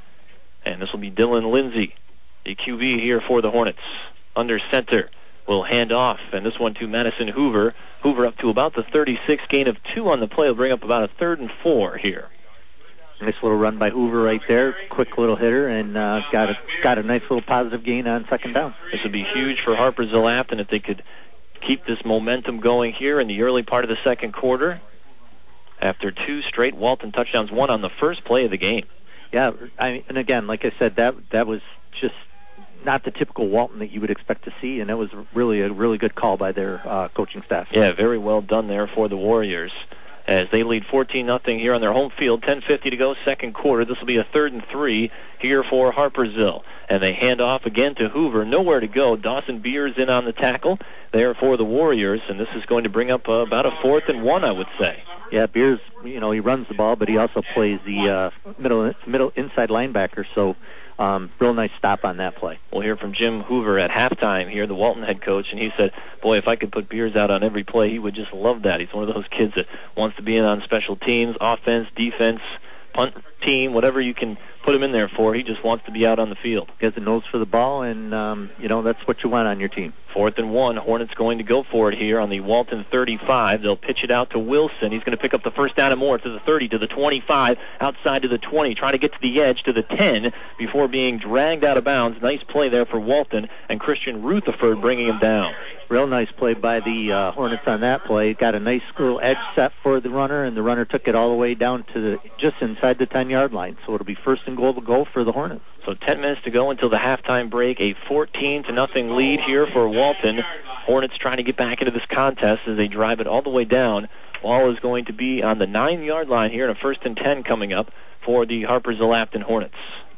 And this will be Dylan Lindsay, the Q B here for the Hornets. Under center will hand off, and this one to Madison Hoover. Hoover up to about the thirty-six, gain of two on the play. Will bring up about a third and four here. Nice little run by Hoover right there. Quick little hitter, and uh, got a got a nice little positive gain on second down. This would be huge for Harpersville-Afton if they could keep this momentum going here in the early part of the second quarter. After two straight Walton touchdowns, one on the first play of the game. Yeah, I, and again, like I said, that that was just not the typical Walton that you would expect to see, and it was really a really good call by their uh, coaching staff. Yeah, very well done there for the Warriors as they lead fourteen nothing here on their home field. ten fifty to go, second quarter. This will be a third and three here for Harpersville. And they hand off again to Hoover. Nowhere to go. Dawson Beers in on the tackle there for the Warriors, and this is going to bring up uh, about a fourth and one, I would say. Yeah, Beers, you know, he runs the ball, but he also plays the uh, middle middle inside linebacker, so Um, real nice stop on that play. We'll hear from Jim Hoover at halftime here, the Walton head coach, and he said, boy, if I could put Beers out on every play, he would just love that. He's one of those kids that wants to be in on special teams, offense, defense, punt team, whatever you can put him in there for. He just wants to be out on the field. He has a nose for the ball, and, um, you know, that's what you want on your team. Fourth and one. Hornets going to go for it here on the Walton thirty-five. They'll pitch it out to Wilson. He's going to pick up the first down and more to the thirty, to the twenty-five, outside to the twenty, trying to get to the edge to the ten before being dragged out of bounds. Nice play there for Walton, and Christian Rutherford bringing him down. Real nice play by the uh, Hornets on that play. Got a nice little edge set for the runner, and the runner took it all the way down to the just inside the ten-yard line. So it'll be first and goal to go for the Hornets. So ten minutes to go until the halftime break. A fourteen to nothing lead here for Walton. Hornets trying to get back into this contest as they drive it all the way down. Ball is going to be on the nine-yard line here, and a first and ten coming up for the Harpers-Elapton Hornets.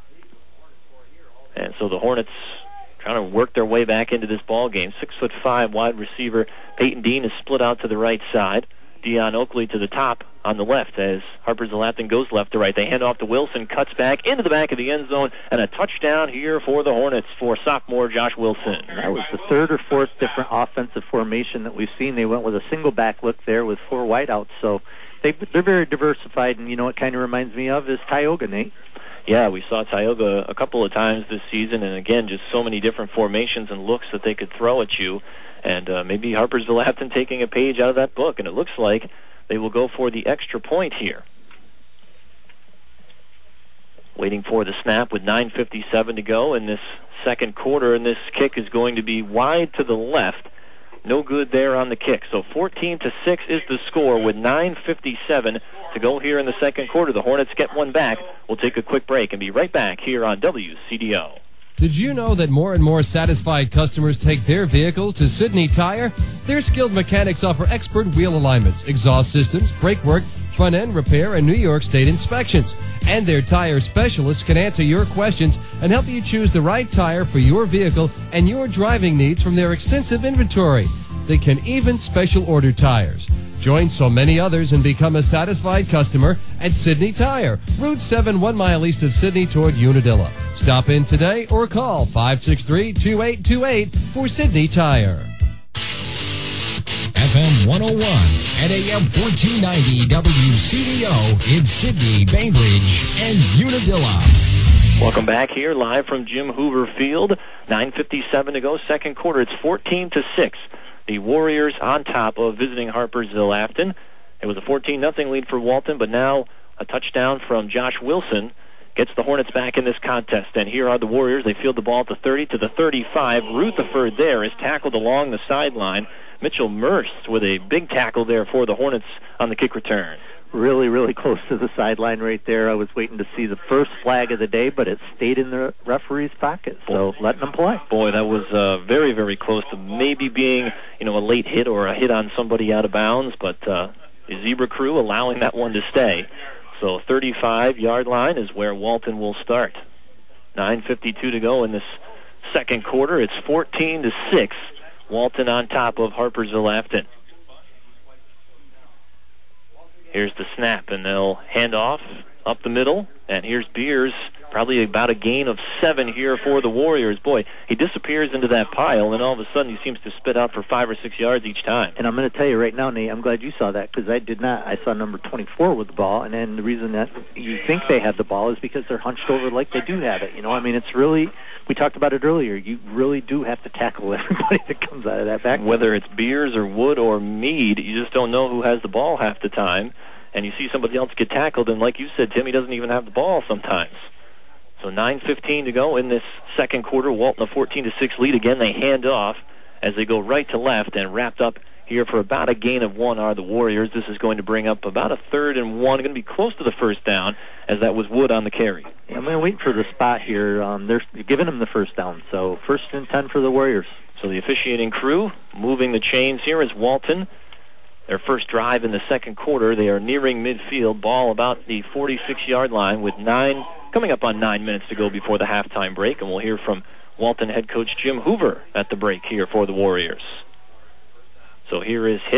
And so the Hornets trying to work their way back into this ball game. Six foot five wide receiver Peyton Dean is split out to the right side. Dion Oakley to the top on the left as Harpers-Elapton goes left to right. They hand off to Wilson, cuts back into the back of the end zone, and a touchdown here for the Hornets for sophomore Josh Wilson. That was the third or fourth different offensive formation that we've seen. They went with a single back look there with four wideouts, so they, they're very diversified, and you know what kind of reminds me of is Tioga, Nate. Yeah, we saw Tioga a couple of times this season, and again, just so many different formations and looks that they could throw at you. And uh, maybe Harpers-Elapton taking a page out of that book, and it looks like they will go for the extra point here. Waiting for the snap with nine fifty-seven to go in this second quarter, and this kick is going to be wide to the left. No good there on the kick. So fourteen to six is the score with nine fifty-seven to go here in the second quarter. The Hornets get one back. We'll take a quick break and be right back here on W C D O. Did you know that more and more satisfied customers take their vehicles to Sidney Tire? Their skilled mechanics offer expert wheel alignments, exhaust systems, brake work, front-end repair, and New York State inspections. And their tire specialists can answer your questions and help you choose the right tire for your vehicle and your driving needs from their extensive inventory. They can even special order tires. Join so many others and become a satisfied customer at Sidney Tire, Route seven, one mile east of Sidney toward Unadilla. Stop in today or call five six three, two eight two eight for Sidney Tire. F M one oh one and A M fourteen ninety W C D O in Sidney, Bainbridge, and Unadilla. Welcome back here live from Jim Hoover Field. nine fifty-seven to go, second quarter. It's fourteen to six. The Warriors on top of visiting Harpers-Elapton. It was a fourteen nothing lead for Walton, but now a touchdown from Josh Wilson gets the Hornets back in this contest. And here are the Warriors. They field the ball at the thirty to the thirty-five. Rutherford there is tackled along the sideline. Mitchell Merst with a big tackle there for the Hornets on the kick return. Really, really close to the sideline right there. I was waiting to see the first flag of the day, but it stayed in the referee's pocket, so letting them play. Boy, that was uh, very, very close to maybe being, you know, a late hit or a hit on somebody out of bounds, but uh, the Zebra crew allowing that one to stay. So thirty-five-yard line is where Walton will start. nine fifty-two to go in this second quarter. It's fourteen to six. Walton on top of Harpers-Elapton. Here's the snap, and they'll hand off up the middle. And here's Beers, probably about a gain of seven here for the Warriors. Boy, he disappears into that pile, and all of a sudden he seems to spit out for five or six yards each time. And I'm going to tell you right now, Nate, I'm glad you saw that, because I did not. I saw number twenty-four with the ball, and then the reason that you think they have the ball is because they're hunched over like they do have it. You know, I mean, it's really, we talked about it earlier, you really do have to tackle everybody that comes out of that back. Whether it's Beers or Wood or Mead, you just don't know who has the ball half the time. And you see somebody else get tackled, and like you said, Tim, he doesn't even have the ball sometimes. So nine fifteen to go in this second quarter. Walton a fourteen to six lead. Again, they hand off as they go right to left, and wrapped up here for about a gain of one are the Warriors. This is going to bring up about a third and one. Going to be close to the first down, as that was Wood on the carry. Yeah, I'm going to wait for the spot here. Um, they're giving them the first down, so first and ten for the Warriors. So the officiating crew moving the chains here is Walton. Their first drive in the second quarter. They are nearing midfield. Ball about the forty-six-yard line with nine, coming up on nine minutes to go before the halftime break. And we'll hear from Walton head coach Jim Hoover at the break here for the Warriors. So here is hit,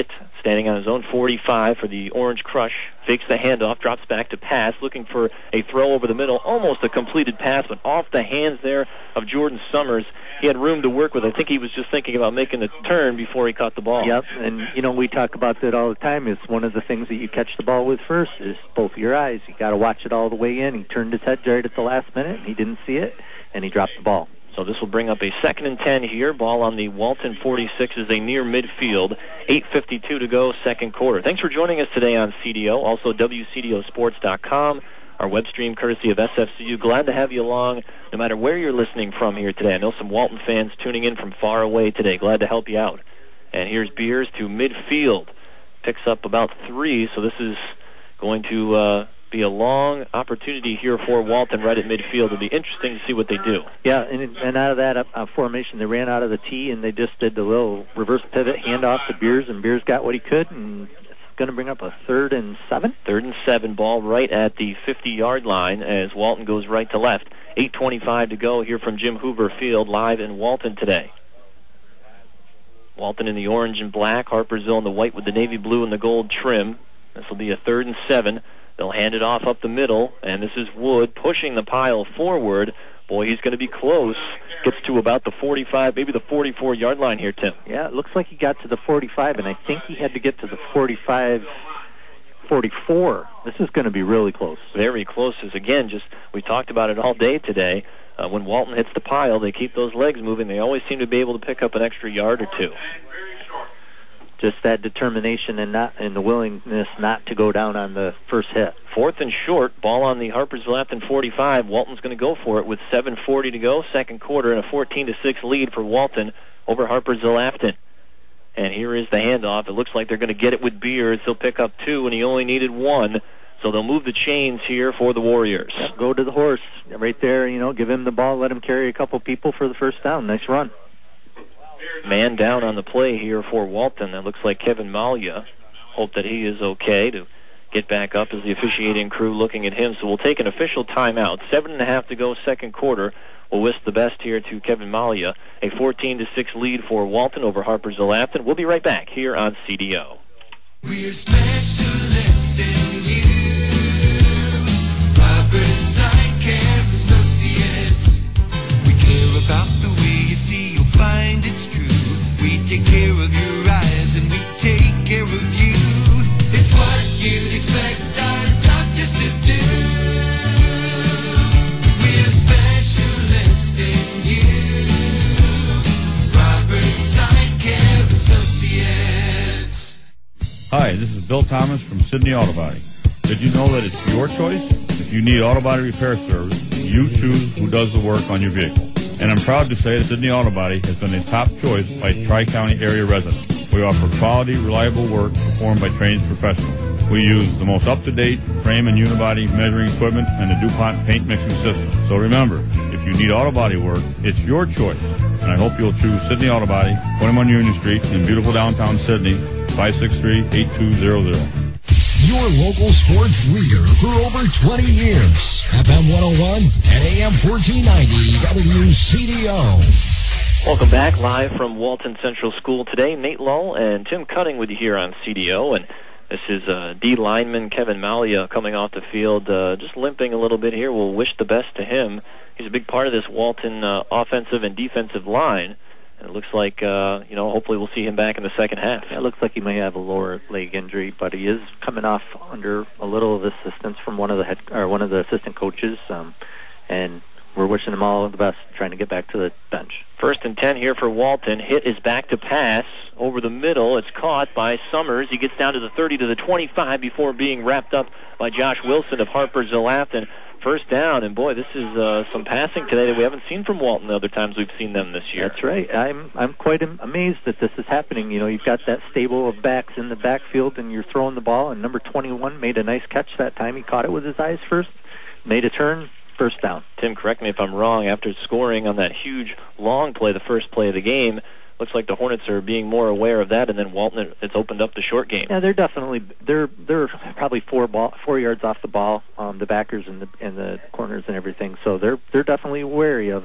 standing on his own forty-five for the Orange Crush. Fakes the handoff, drops back to pass, looking for a throw over the middle. Almost a completed pass, but off the hands there of Jordan Summers. He had room to work with. I think he was just thinking about making the turn before he caught the ball. Yep, and, you know, we talk about that all the time. It's one of the things that you catch the ball with first is both your eyes. You got to watch it all the way in. He turned his head right at the last minute, and he didn't see it, and he dropped the ball. So this will bring up a second and ten here. Ball on the Walton forty-six is a near midfield. eight fifty-two to go, second quarter. Thanks for joining us today on C D O. Also, W C D O sports dot com, our web stream courtesy of S F C U. Glad to have you along no matter where you're listening from here today. I know some Walton fans tuning in from far away today. Glad to help you out. And here's Beers to midfield. Picks up about three, so this is going to uh, be a long opportunity here for Walton right at midfield. It'll be interesting to see what they do. Yeah, and, and out of that uh, formation, they ran out of the tee, and they just did the little reverse pivot handoff to Beers, and Beers got what he could, and it's going to bring up a third and seven. Third and seven, ball right at the fifty-yard line as Walton goes right to left. eight twenty-five to go here from Jim Hoover Field, live in Walton today. Walton in the orange and black, Harpersville in the white with the navy blue and the gold trim. This will be a third and seven. They'll hand it off up the middle, and this is Wood pushing the pile forward. Boy, he's going to be close. Gets to about the forty-five, maybe the forty-four-yard line here, Tim. Yeah, it looks like he got to the forty-five, and I think he had to get to the forty-five, forty-four. This is going to be really close. Very close. As again, just we talked about it all day today. Uh, when Walton hits the pile, they keep those legs moving. They always seem to be able to pick up an extra yard or two. Just that determination and not and the willingness not to go down on the first hit. Fourth and short, ball on the Harpersville Afton forty-five. Walton's going to go for it with seven forty to go, second quarter, and a fourteen to six lead for Walton over Harpersville Afton. And here is the handoff. It looks like they're going to get it with Beers. He'll pick up two, and he only needed one. So they'll move the chains here for the Warriors. Yep, go to the horse right there. You know, give him the ball, let him carry a couple people for the first down. Nice run. Man down on the play here for Walton. That looks like Kevin Malia. Hope that he is okay to get back up as the officiating crew looking at him. So we'll take an official timeout. Seven and a half to go, second quarter. We'll wish the best here to Kevin Malia. A fourteen to six lead for Walton over Harpersville Afton. We'll be right back here on C D O. We're specialists in you. Roberts Eye Care Associates. We care about the way you see. You'll find it's true. We take care of your eyes and we take care of you. It's what you'd expect our doctors to do. We're specialists in you. Roberts Eye Care Associates. Hi, this is Bill Thomas from Sydney Auto Body. Did you know that it's your choice? If you need auto body repair service, you choose who does the work on your vehicle. And I'm proud to say that Sydney Auto Body has been a top choice by Tri-County area residents. We offer quality, reliable work performed by trained professionals. We use the most up-to-date frame and unibody measuring equipment and the DuPont paint mixing system. So remember, if you need auto body work, it's your choice. And I hope you'll choose Sydney Auto Body, twenty-one Union Street in beautiful downtown Sydney, five six three, eight two zero zero. Your local sports leader for over twenty years. F M one oh one and A M fourteen ninety W C D O. Welcome back, live from Walton Central School today. Nate Lull and Tim Cutting with you here on C D O. And this is uh, D lineman Kevin Malia coming off the field, uh, just limping a little bit here. We'll wish the best to him. He's a big part of this Walton uh, offensive and defensive line. And it looks like, uh, you know, hopefully we'll see him back in the second half. Yeah, it looks like he may have a lower leg injury, but he is coming off under a little of assistance from one of the head or one of the assistant coaches, um, and we're wishing him all the best, trying to get back to the bench. First and ten here for Walton. Hit is back to pass over the middle. It's caught by Summers. He gets down to the thirty to the twenty-five before being wrapped up by Josh Wilson of Harpersville Afton. First down, and boy, this is uh, some passing today that we haven't seen from Walton the other times we've seen them this year. That's right. I'm I'm quite amazed that this is happening. You know, you've got that stable of backs in the backfield, and you're throwing the ball, and number twenty-one made a nice catch that time. He caught it with his eyes first, made a turn, first down. Tim, correct me if I'm wrong. After scoring on that huge long play, the first play of the game, looks like the Hornets are being more aware of that, and then Walton, it's opened up the short game. Yeah, they're definitely they're they're probably four ball four yards off the ball, um, the backers and the and the corners and everything. So they're they're definitely wary of it.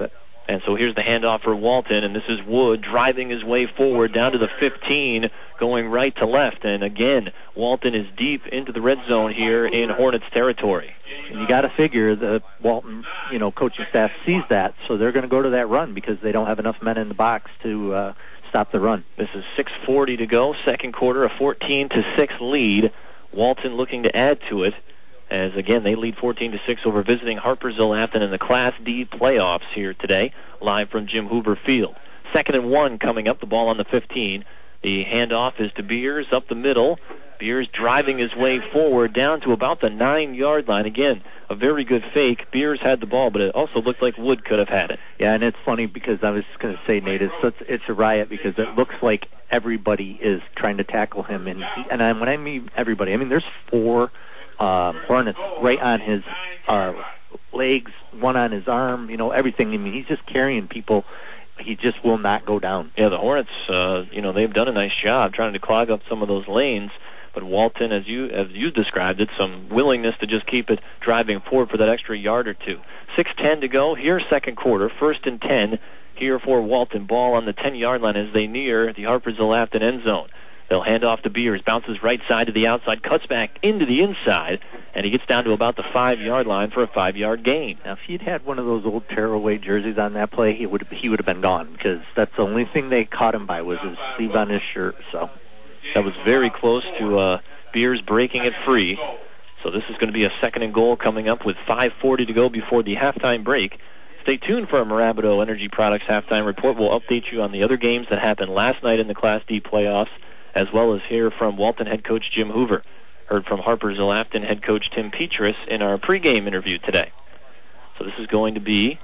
And so here's the handoff for Walton, and this is Wood driving his way forward down to the fifteen, going right to left. And again, Walton is deep into the red zone here in Hornets territory. And you got to figure the Walton, you know, coaching staff sees that, so they're going to go to that run because they don't have enough men in the box to uh, stop the run. This is six forty to go, second quarter, a fourteen to six lead. Walton looking to add to it, as again they lead fourteen to six over visiting Harpersville-Afton in the Class D playoffs here today, live from Jim Hoover Field. Second and one coming up, the ball on the fifteen. The handoff is to Beers up the middle. Beers driving his way forward down to about the nine-yard line. Again, a very good fake. Beers had the ball, but it also looked like Wood could have had it. Yeah, and it's funny because I was going to say, Nate, it's, it's a riot because it looks like everybody is trying to tackle him. And, he, and I, when I mean everybody, I mean there's four uh, Hornets right on his uh, legs, one on his arm, you know, everything. I mean, he's just carrying people. He just will not go down. Yeah, the Hornets, uh, you know, they've done a nice job trying to clog up some of those lanes. But Walton, as you as you described it, some willingness to just keep it driving forward for that extra yard or two. six ten to go here, second quarter, first and ten here for Walton. Ball on the ten-yard line as they near the Harpersville-Afton end zone. They'll hand off to Beers, bounces right side to the outside, cuts back into the inside, and he gets down to about the five-yard line for a five-yard gain. Now, if he'd had one of those old tearaway jerseys on that play, he would he would have been gone because that's the only thing they caught him by was his sleeve on his shirt. So. That was very close to uh, Beers breaking it free. So this is going to be a second and goal coming up with five forty to go before the halftime break. Stay tuned for our Marabato Energy Products halftime report. We'll update you on the other games that happened last night in the Class D playoffs, as well as hear from Walton head coach Jim Hoover. Heard from Harpersville-Afton head coach Tim Petrus in our pregame interview today. So this is going to be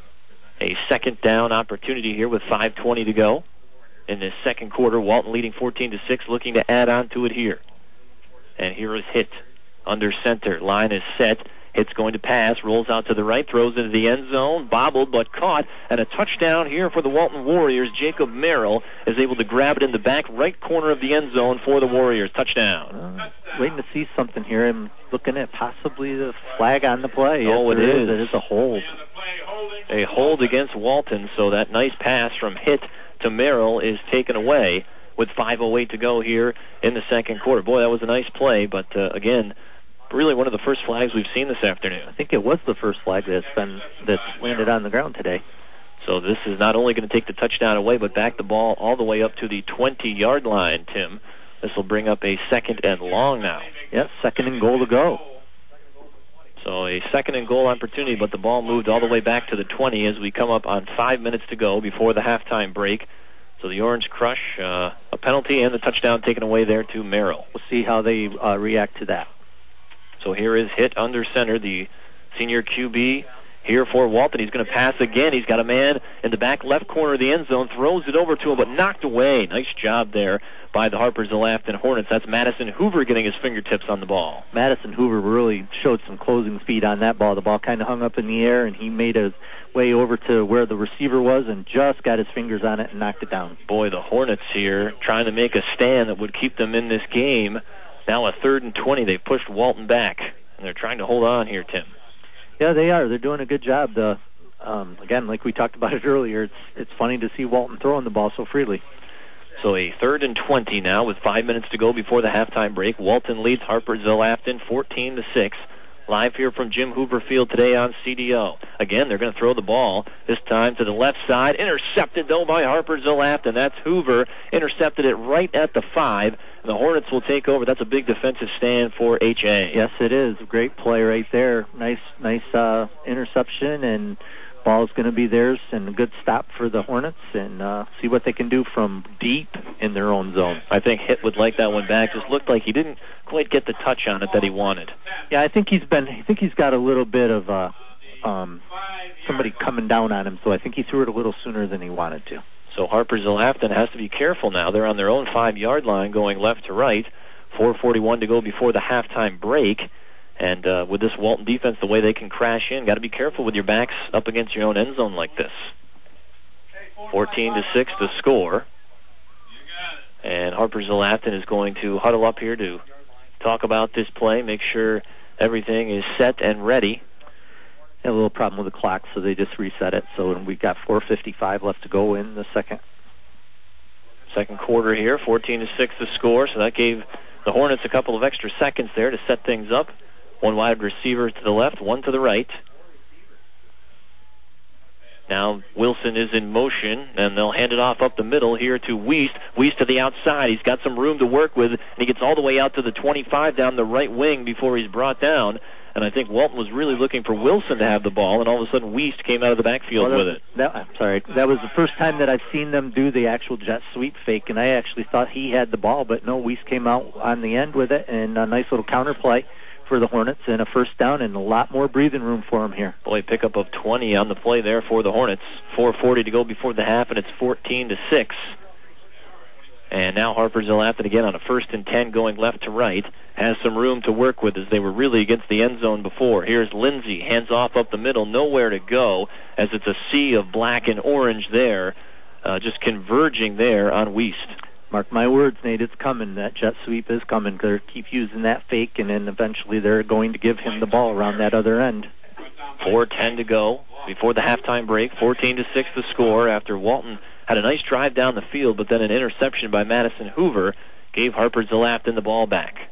a second down opportunity here with five twenty to go. In this second quarter, Walton leading fourteen to six, looking to add on to it here. And here is Hitt under center. Line is set. Hitt's going to pass, rolls out to the right, throws into the end zone, bobbled but caught, and a touchdown here for the Walton Warriors. Jacob Merrill is able to grab it in the back right corner of the end zone for the Warriors. Touchdown. Uh, waiting to see something here. I'm looking at possibly the flag on the play. Oh, yes, it is. It is a hold. A hold against Walton, so that nice pass from Hitt to Merrill is taken away with five oh eight to go here in the second quarter. Boy, that was a nice play, but uh, again, really one of the first flags we've seen this afternoon. I think it was the first flag that's been that's landed on the ground today. So this is not only going to take the touchdown away, but back the ball all the way up to the twenty-yard line, Tim. This will bring up a second and long now. Yes, second and goal to go. So a second and goal opportunity, but the ball moved all the way back to the twenty as we come up on five minutes to go before the halftime break. So the Orange Crush, uh, a penalty and the touchdown taken away there to Merrill. We'll see how they uh, react to that. So here is Hitt under center, the senior Q B here for Walton. He's going to pass again. He's got a man in the back left corner of the end zone, throws it over to him, but knocked away. Nice job there by the Harpersville-Afton Hornets. That's Madison Hoover getting his fingertips on the ball. Madison Hoover really showed some closing speed on that ball. The ball kind of hung up in the air, and he made his way over to where the receiver was and just got his fingers on it and knocked it down. Boy, the Hornets here trying to make a stand that would keep them in this game. Now a third and twenty. They pushed Walton back, and they're trying to hold on here, Tim. Yeah, they are. They're doing a good job. The, um, again, like we talked about it earlier, it's it's funny to see Walton throwing the ball so freely. So a third and twenty now with five minutes to go before the halftime break. Walton leads Harpersville-Afton fourteen to six. Live here from Jim Hoover Field today on C D O. Again, they're going to throw the ball, this time to the left side. Intercepted, though, by Harpersville-Afton. That's Hoover. Intercepted it right at the five. And the Hornets will take over. That's a big defensive stand for H A. Yes, it is. Great play right there. Nice, nice uh, interception, and ball's going to be theirs, and a good stop for the Hornets, and uh, see what they can do from deep in their own zone. I think Hitt would like that one back. Just looked like he didn't quite get the touch on it that he wanted. Yeah, I think he's been. I think he's got a little bit of uh, um, somebody coming down on him, so I think he threw it a little sooner than he wanted to. So Harpersville-Afton has to be careful now. They're on their own five-yard line going left to right. four forty-one to go before the halftime break. And uh, with this Walton defense, the way they can crash in, got to be careful with your backs up against your own end zone like this. fourteen to six to score. And Harpersville-Afton is going to huddle up here to talk about this play, make sure everything is set and ready. Had a little problem with the clock, so they just reset it. So we've got four fifty-five left to go in the second. Second quarter here, fourteen to six the score, so that gave the Hornets a couple of extra seconds there to set things up. One wide receiver to the left, one to the right. Now Wilson is in motion, and they'll hand it off up the middle here to Wiest. Wiest to the outside. He's got some room to work with, and he gets all the way out to the twenty-five down the right wing before he's brought down. And I think Walton was really looking for Wilson to have the ball, and all of a sudden Wiest came out of the backfield well, with it. That, I'm sorry. That was the first time that I've seen them do the actual jet sweep fake, and I actually thought he had the ball, but no, Wiest came out on the end with it, and a nice little counter play for the Hornets, and a first down, and a lot more breathing room for him here. Boy, pickup of twenty on the play there for the Hornets. four forty to go before the half, and it's fourteen to six. And now Harpersville Afton again on a first and ten going left to right. Has some room to work with as they were really against the end zone before. Here's Lindsey, hands off up the middle, nowhere to go as it's a sea of black and orange there, uh, just converging there on Wiest. Mark my words, Nate, it's coming. That jet sweep is coming. They keep using that fake, and then eventually they're going to give him the ball around that other end. four ten to go before the halftime break. fourteen to six the score after Walton had a nice drive down the field, but then an interception by Madison Hoover gave Harpersville Afton the ball back.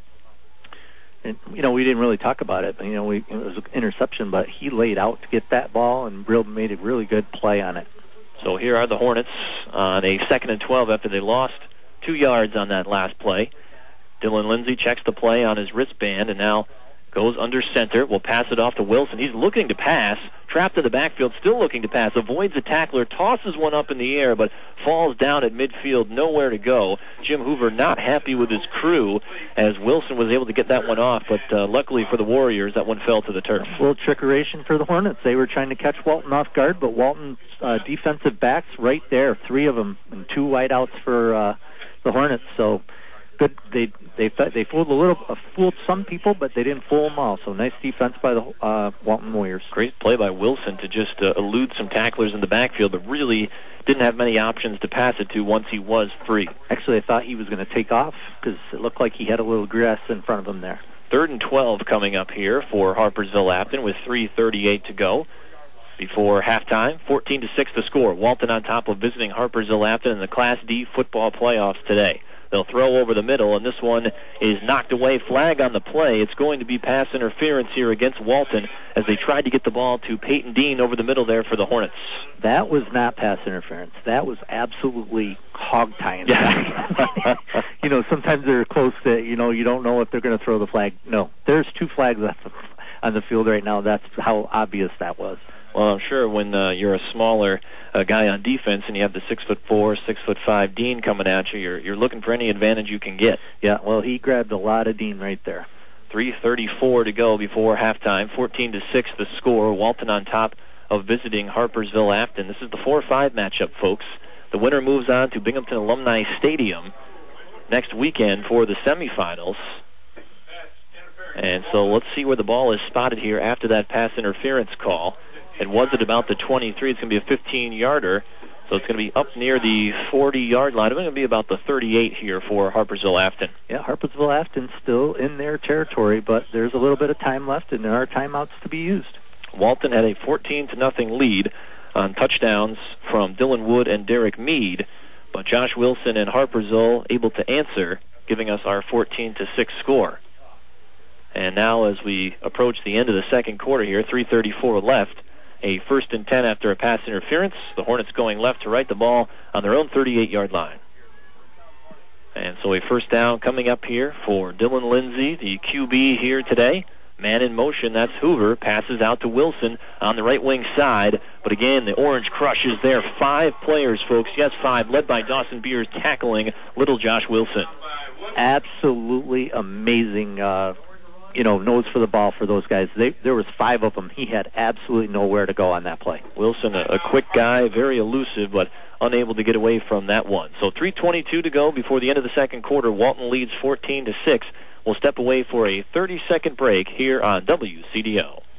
And, you know, we didn't really talk about it. You know, we, it was an interception, but he laid out to get that ball and real made a really good play on it. So here are the Hornets on a second and twelve after they lost two yards on that last play. Dylan Lindsey checks the play on his wristband and now goes under center. Will pass it off to Wilson. He's looking to pass. Trapped in the backfield, still looking to pass. Avoids a tackler, tosses one up in the air, but falls down at midfield, nowhere to go. Jim Hoover not happy with his crew as Wilson was able to get that one off, but uh, luckily for the Warriors, that one fell to the turf. A little trickeration for the Hornets. They were trying to catch Walton off guard, but Walton's uh, defensive backs right there, three of them, and two wideouts for uh, the Hornets. So good. They they they fooled a little, uh, fooled some people, but they didn't fool them all. So nice defense by the uh, Walton Warriors. Great play by Wilson to just uh, elude some tacklers in the backfield, but really didn't have many options to pass it to once he was free. Actually, I thought he was going to take off because it looked like he had a little grass in front of him there. Third and twelve coming up here for Harpersville Afton with three thirty-eight to go before halftime. fourteen to six the score. Walton on top of visiting Harpersville Afton in the Class D football playoffs today. They'll throw over the middle, and this one is knocked away. Flag on the play. It's going to be pass interference here against Walton as they tried to get the ball to Peyton Dean over the middle there for the Hornets. That was not pass interference. That was absolutely hog tying. You know, sometimes they're close to, you know, you don't know if they're going to throw the flag. No, there's two flags on the field right now. That's how obvious that was. Well, I'm sure when uh, you're a smaller uh, guy on defense and you have the six foot four, six foot five Dean coming at you, you're you're looking for any advantage you can get. Yeah, well, he grabbed a lot of Dean right there. three thirty-four to go before halftime. fourteen to six the score. Walton on top of visiting Harpersville Afton. This is the four five matchup, folks. The winner moves on to Binghamton Alumni Stadium next weekend for the semifinals. And so let's see where the ball is spotted here after that pass interference call. It was at about the twenty-three. It's going to be a fifteen-yarder, so it's going to be up near the forty-yard line. It's going to be about the thirty-eight here for Harpersville Afton. Yeah, Harpersville Afton's still in their territory, but there's a little bit of time left, and there are timeouts to be used. Walton had a fourteen to nothing lead on touchdowns from Dylan Wood and Derek Mead, but Josh Wilson and Harpersville able to answer, giving us our fourteen to six score. And now as we approach the end of the second quarter here, three thirty-four left, a first and ten after a pass interference. The Hornets going left to right, the ball on their own thirty-eight-yard line. And so a first down coming up here for Dylan Lindsey, the Q B here today. Man in motion, that's Hoover. Passes out to Wilson on the right wing side. But again, the Orange Crush is there. Five players, folks. Yes, five, led by Dawson Beers tackling little Josh Wilson. Absolutely amazing uh you know, nose for the ball for those guys. They, there was five of them. He had absolutely nowhere to go on that play. Wilson, a, a quick guy, very elusive, but unable to get away from that one. So three twenty-two to go before the end of the second quarter. Walton leads fourteen to six. We'll step away for a thirty-second break here on W C D O.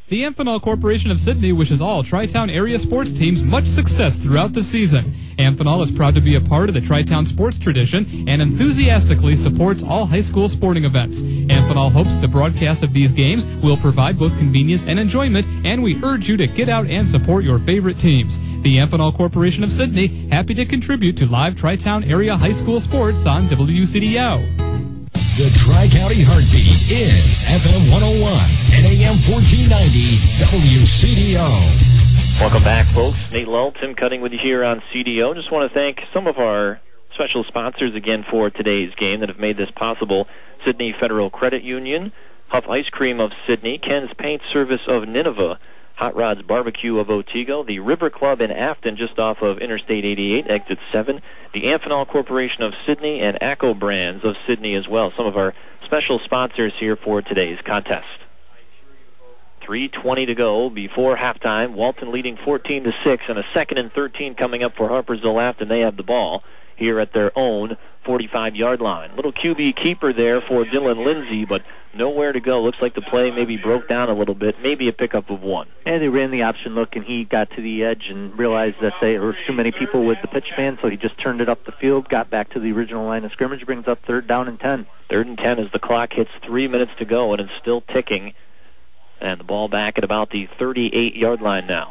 The Amphenol Corporation of Sydney wishes all Tri-Town area sports teams much success throughout the season. Amphenol is proud to be a part of the Tri-Town sports tradition and enthusiastically supports all high school sporting events. Amphenol hopes the broadcast of these games will provide both convenience and enjoyment, and we urge you to get out and support your favorite teams. The Amphenol Corporation of Sydney, happy to contribute to live Tri-Town area high school sports on W C D O. The Tri-County Heartbeat is F M one oh one and A M fourteen ninety W C D O. Welcome back, folks. Nate Lull, Tim Cutting with you here on C D O. Just want to thank some of our special sponsors again for today's game that have made this possible. Sydney Federal Credit Union, Huff Ice Cream of Sydney, Ken's Paint Service of Nineveh, Hot Rods Barbecue of Otsego, the River Club in Afton just off of Interstate eighty-eight, Exit seven, the Amphenol Corporation of Sydney, and ACCO Brands of Sydney as well. Some of our special sponsors here for today's contest. three twenty to go before halftime. Walton leading fourteen to six, and a second and thirteen coming up for Harpersville Afton. They have the ball here at their own forty-five-yard line. Little Q B keeper there for Dylan Lindsay, but nowhere to go. Looks like the play maybe broke down a little bit, maybe a pickup of one. And they ran the option look, and he got to the edge and realized that there were too many people with the pitch man, so he just turned it up the field, got back to the original line of scrimmage, brings up third down and ten. Third and ten as the clock hits three minutes to go, and it's still ticking. And the ball back at about the thirty-eight-yard line now.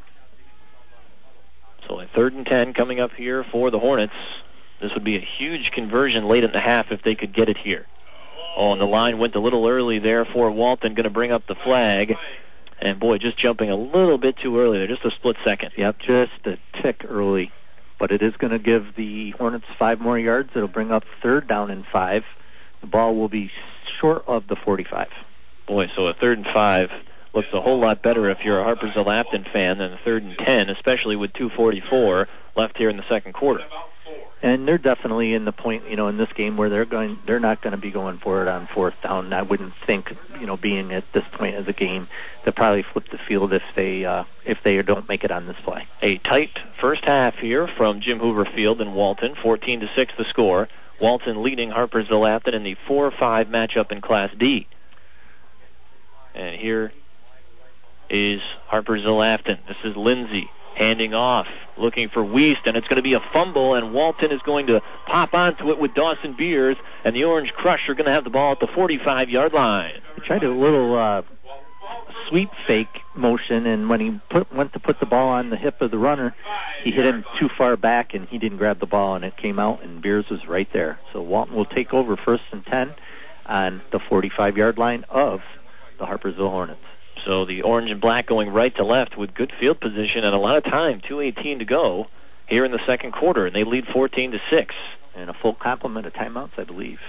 So a third and ten coming up here for the Hornets. This would be a huge conversion late in the half if they could get it here. Oh, and the line went a little early there for Walton, going to bring up the flag. And, boy, just jumping a little bit too early there, just a split second. Yep, just a tick early. But it is going to give the Hornets five more yards. It'll bring up third down and five. The ball will be short of the forty-five. Boy, so a third and five looks a whole lot better if you're a Harpersville Afton fan than a third and ten, especially with two forty-four left here in the second quarter. And they're definitely in the point, you know, in this game where they're going, they're not going to be going for it on fourth down. I wouldn't think, you know, being at this point of the game, they'll probably flip the field if they uh, if they don't make it on this play. A tight first half here from Jim Hoover Field in Walton, fourteen to six the score. Walton leading Harpersville Afton in the four five matchup in Class D. And here is Harpersville Afton. This is Lindsay handing off, looking for Wiest, and it's going to be a fumble, and Walton is going to pop onto it with Dawson Beers, and the Orange Crush are going to have the ball at the forty-five-yard line. He tried a little uh, sweep fake motion, and when he put, went to put the ball on the hip of the runner, he hit him too far back, and he didn't grab the ball, and it came out, and Beers was right there. So Walton will take over first and ten on the forty-five-yard line of the Harpersville Hornets. So the orange and black going right to left with good field position and a lot of time, two eighteen to go here in the second quarter, and they lead fourteen to six. And a full complement of timeouts, I believe.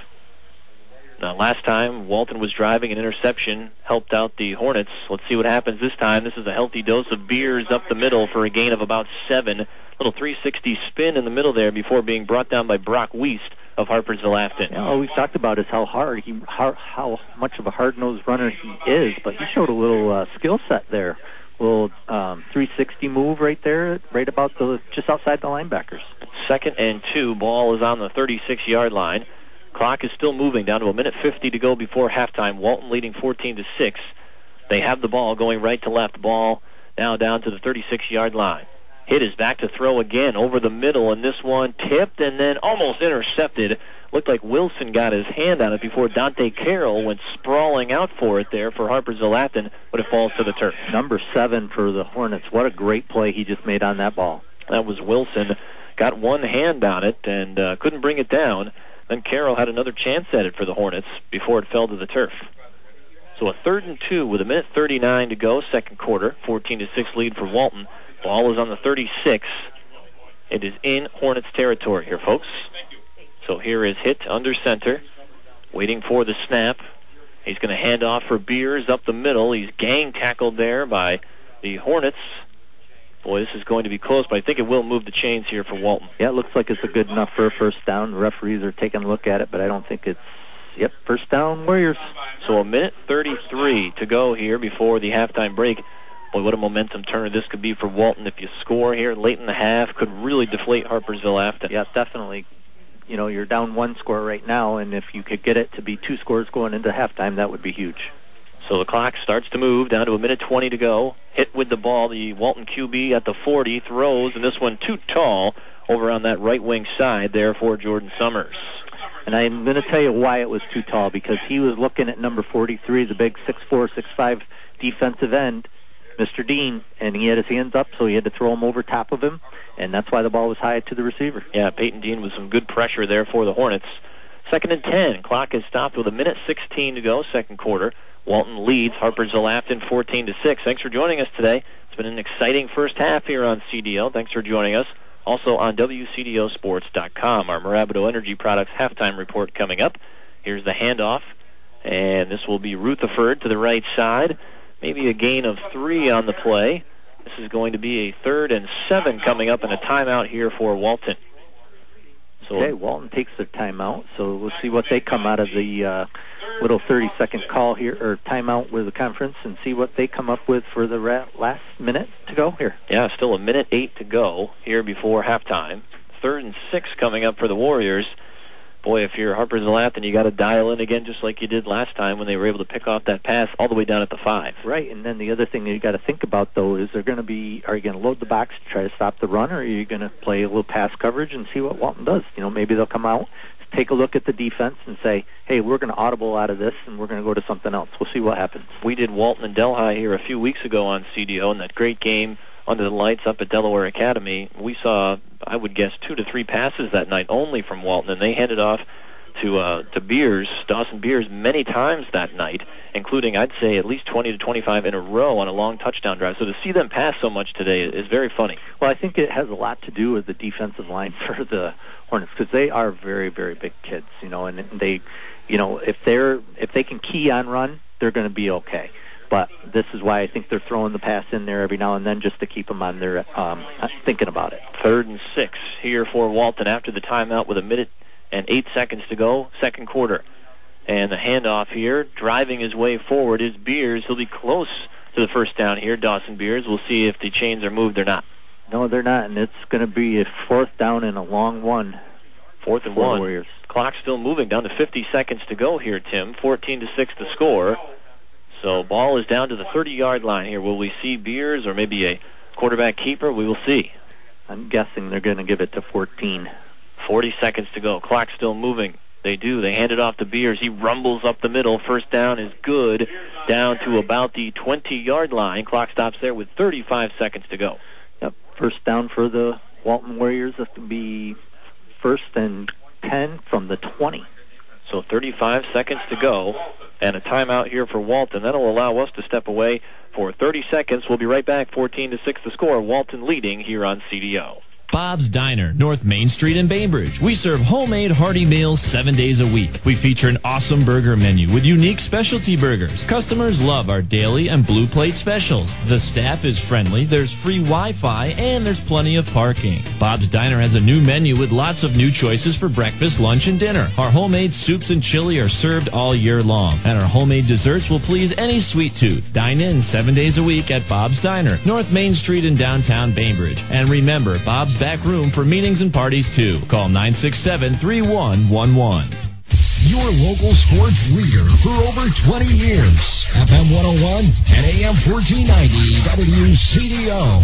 Now, last time, Walton was driving, an interception helped out the Hornets. Let's see what happens this time. This is a healthy dose of Beers up the middle for a gain of about seven. Little three sixty spin in the middle there before being brought down by Brock Wiest of Harpersville Afton. Yeah, all we've talked about is how hard he, how, how much of a hard-nosed runner he is, but he showed a little uh, skill set there. A little um, three sixty move right there, right about the just outside the linebackers. Second and two. Ball is on the thirty-six-yard line. Clock is still moving down to a minute fifty to go before halftime. Walton leading fourteen to six. They have the ball going right to left. Ball now down to the thirty-six-yard line. Hit is back to throw again over the middle, and this one tipped and then almost intercepted. Looked like Wilson got his hand on it before Dante Carroll went sprawling out for it there for Harpersville Afton, but it falls to the turf. Number seven for the Hornets. What a great play he just made on that ball. That was Wilson. Got one hand on it and uh, couldn't bring it down. Then Carroll had another chance at it for the Hornets before it fell to the turf. So a third and two with a minute thirty-nine to go, second quarter. fourteen to six lead for Walton. Ball is on the thirty-six. It is in Hornets territory here, folks. So here is hit under center, waiting for the snap. He's going to hand off for Beers up the middle. He's gang tackled there by the Hornets. Boy, this is going to be close, but I think it will move the chains here for Walton. Yeah, it looks like it's a good enough for a first down. The referees are taking a look at it, but I don't think it's, yep, first down, Warriors. So a minute thirty-three to go here before the halftime break. Boy, what a momentum turner this could be for Walton. If you score here late in the half, could really deflate Harpersville Afton. Yeah, definitely. You know, you're down one score right now, and if you could get it to be two scores going into halftime, that would be huge. So the clock starts to move down to a minute twenty to go. Hit with the ball, the Walton Q B at the forty, throws, and this one too tall over on that right wing side there for Jordan Summers. And I'm going to tell you why it was too tall, because he was looking at number forty-three, the big six four, six five defensive end, Mister Dean, and he had his hands up, so he had to throw him over top of him, and that's why the ball was high to the receiver. Yeah, Peyton Dean with some good pressure there for the Hornets. Second and ten. Clock is stopped with a minute sixteen to go, second quarter. Walton leads Harpersville-Afton fourteen to six. Thanks for joining us today. It's been an exciting first half here on C D O. Thanks for joining us. Also on W C D O sports dot com. Our Marabido Energy Products halftime report coming up. Here's the handoff, and this will be Rutherford to the right side. Maybe a gain of three on the play. This is going to be a third and seven coming up, and a timeout here for Walton. So, okay, Walton takes their timeout, so we'll see what they come out of the uh, little thirty-second call here, or timeout with the conference, and see what they come up with for the ra- last minute to go here. Yeah, still a minute eight to go here before halftime. Third and six coming up for the Warriors. Boy, if you're Harpersville-Afton, you got to dial in again just like you did last time when they were able to pick off that pass all the way down at the five. Right, and then the other thing that you got to think about, though, is they're going to be, are you going to load the box to try to stop the run, or are you going to play a little pass coverage and see what Walton does? You know, maybe they'll come out, take a look at the defense and say, hey, we're going to audible out of this, and we're going to go to something else. We'll see what happens. We did Walton and Delhi here a few weeks ago on C D O, in that great game under the lights up at Delaware Academy. We saw, I would guess, two to three passes that night only from Walton, and they handed off to uh, to Beers, Dawson Beers, many times that night, including, I'd say, at least twenty to twenty-five in a row on a long touchdown drive. So to see them pass so much today is very funny. Well, I think it has a lot to do with the defensive line for the Hornets, because they are very, very big kids, you know, and they, you know, if they're if they can key on run, they're going to be okay. But this is why I think they're throwing the pass in there every now and then just to keep them on their um, thinking about it. Third and six here for Walton after the timeout with a minute and eight seconds to go, second quarter. And the handoff here, driving his way forward, is Beers. He'll be close to the first down here, Dawson Beers. We'll see if the chains are moved or not. No, they're not, and it's going to be a fourth down and a long one. Fourth and one. Warriors. Clock still moving, down to fifty seconds to go here, Tim. fourteen to six to score. So ball is down to the thirty-yard line here. Will we see Beers or maybe a quarterback keeper? We will see. I'm guessing they're going to give it to fourteen. forty seconds to go. Clock still moving. They do. They hand it off to Beers. He rumbles up the middle. First down is good. Down to about the twenty-yard line. Clock stops there with thirty-five seconds to go. Yep. First down for the Walton Warriors. That will be first and ten from the twenty. So thirty-five seconds to go. And a timeout here for Walton. That'll allow us to step away for thirty seconds. We'll be right back. fourteen to six the score. Walton leading here on C D O. Bob's Diner, North Main Street in Bainbridge. We serve homemade hearty meals seven days a week. We feature an awesome burger menu with unique specialty burgers. Customers love our daily and blue plate specials. The staff is friendly, there's free Wi-Fi, and there's plenty of parking. Bob's Diner has a new menu with lots of new choices for breakfast, lunch, and dinner. Our homemade soups and chili are served all year long, and our homemade desserts will please any sweet tooth. Dine in seven days a week at Bob's Diner, North Main Street in downtown Bainbridge. And remember, Bob's back room for meetings and parties too. Call nine six seven, three one one one. Your local sports leader for over twenty years. F M one oh one and A M fourteen ninety W C D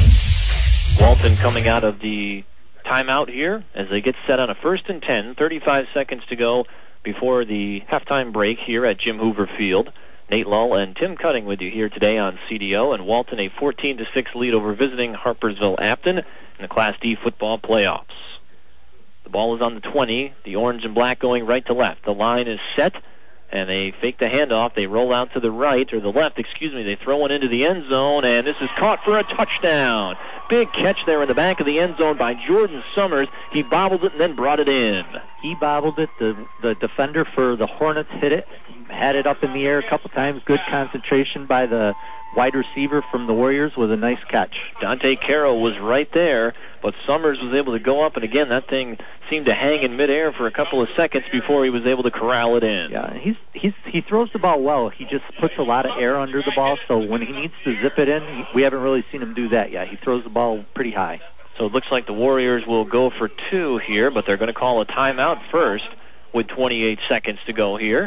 O. Walton coming out of the timeout here as they get set on a first and ten. thirty-five seconds to go before the halftime break here at Jim Hoover Field. Nate Lull and Tim Cutting with you here today on C D O, and Walton a fourteen to six lead over visiting Harpersville-Afton in the Class D football playoffs. The ball is on the twenty, the orange and black going right to left. The line is set, and they fake the handoff. They roll out to the right, or the left, excuse me. They throw one into the end zone, and this is caught for a touchdown. Big catch there in the back of the end zone by Jordan Summers. He bobbled it and then brought it in. He bobbled it. The, the defender for the Hornets hit it, had it up in the air a couple times. Good concentration by the wide receiver from the Warriors with a nice catch. Dante Carroll was right there, but Summers was able to go up, and again, that thing seemed to hang in midair for a couple of seconds before he was able to corral it in. Yeah, he's he's he throws the ball well. He just puts a lot of air under the ball, so when he needs to zip it in, he, we haven't really seen him do that yet. He throws the ball pretty high. So it looks like the Warriors will go for two here, but they're going to call a timeout first with twenty-eight seconds to go here.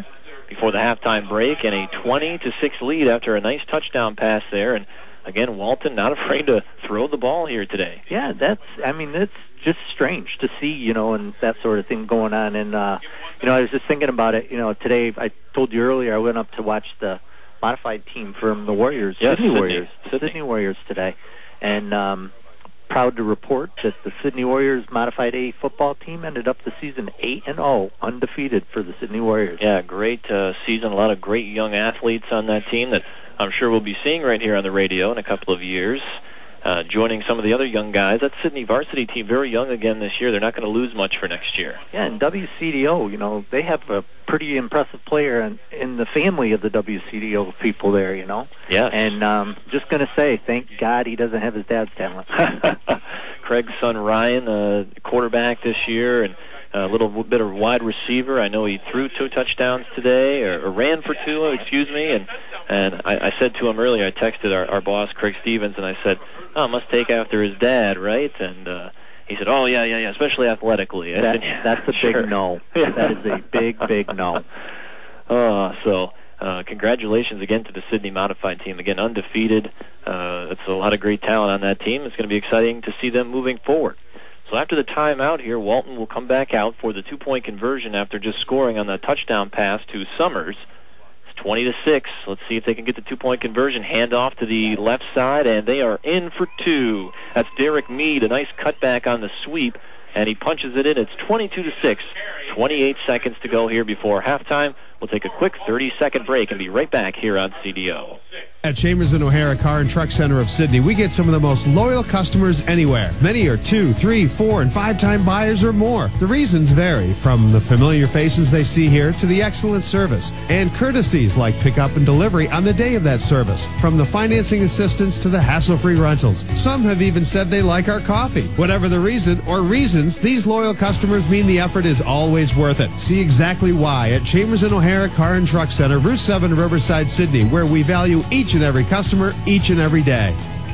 before the halftime break, and a twenty to six lead after a nice touchdown pass there. And again, Walton not afraid to throw the ball here today. Yeah, that's, I mean, it's just strange to see, you know, and that sort of thing going on. And, uh, you know, I was just thinking about it, you know, today, I told you earlier, I went up to watch the modified team from the Warriors, Yes, Sydney, Sydney. Warriors, Sydney. Sydney Warriors today. And um, proud to report that the Sydney Warriors modified A football team ended up the season eight and oh, undefeated for the Sydney Warriors. Yeah, great uh, season. A lot of great young athletes on that team that I'm sure we'll be seeing right here on the radio in a couple of years. Uh, joining some of the other young guys. That Sydney varsity team, very young again this year. They're not going to lose much for next year. Yeah, and W C D O, you know, they have a pretty impressive player in, in the family of the W C D O people there, you know. Yeah. And um, just going to say, thank God he doesn't have his dad's talent. Craig's son Ryan, uh, quarterback this year, and a little bit of wide receiver. I know he threw two touchdowns today, or, or ran for two, excuse me. And and I, I said to him earlier, I texted our, our boss, Craig Stevens, and I said, oh, must take after his dad, right? And uh, he said, oh, yeah, yeah, yeah, especially athletically. I That, said, yeah, that's a sure. big no. That is a big, big no. Uh, so uh, congratulations again to the Sydney Modified team. Again, undefeated. Uh, it's a lot of great talent on that team. It's going to be exciting to see them moving forward. So after the timeout here, Walton will come back out for the two-point conversion after just scoring on the touchdown pass to Summers. It's twenty to six. Let's see if they can get the two-point conversion. Hand off to the left side, and they are in for two. That's Derek Mead, a nice cutback on the sweep, and he punches it in. It's twenty-two to six. twenty-eight seconds to go here before halftime. We'll take a quick thirty-second break and be right back here on C D O. At Chambers and O'Hara Car and Truck Center of Sydney, we get some of the most loyal customers anywhere. Many are two, three, four, and five-time buyers or more. The reasons vary, from the familiar faces they see here to the excellent service and courtesies like pickup and delivery on the day of that service. From the financing assistance to the hassle-free rentals. Some have even said they like our coffee. Whatever the reason or reasons, these loyal customers mean the effort is always worth it. See exactly why at Chambers and O'Hara Car and Truck Center, Route seven, Riverside, Sydney, where we value each and every customer, each and every day.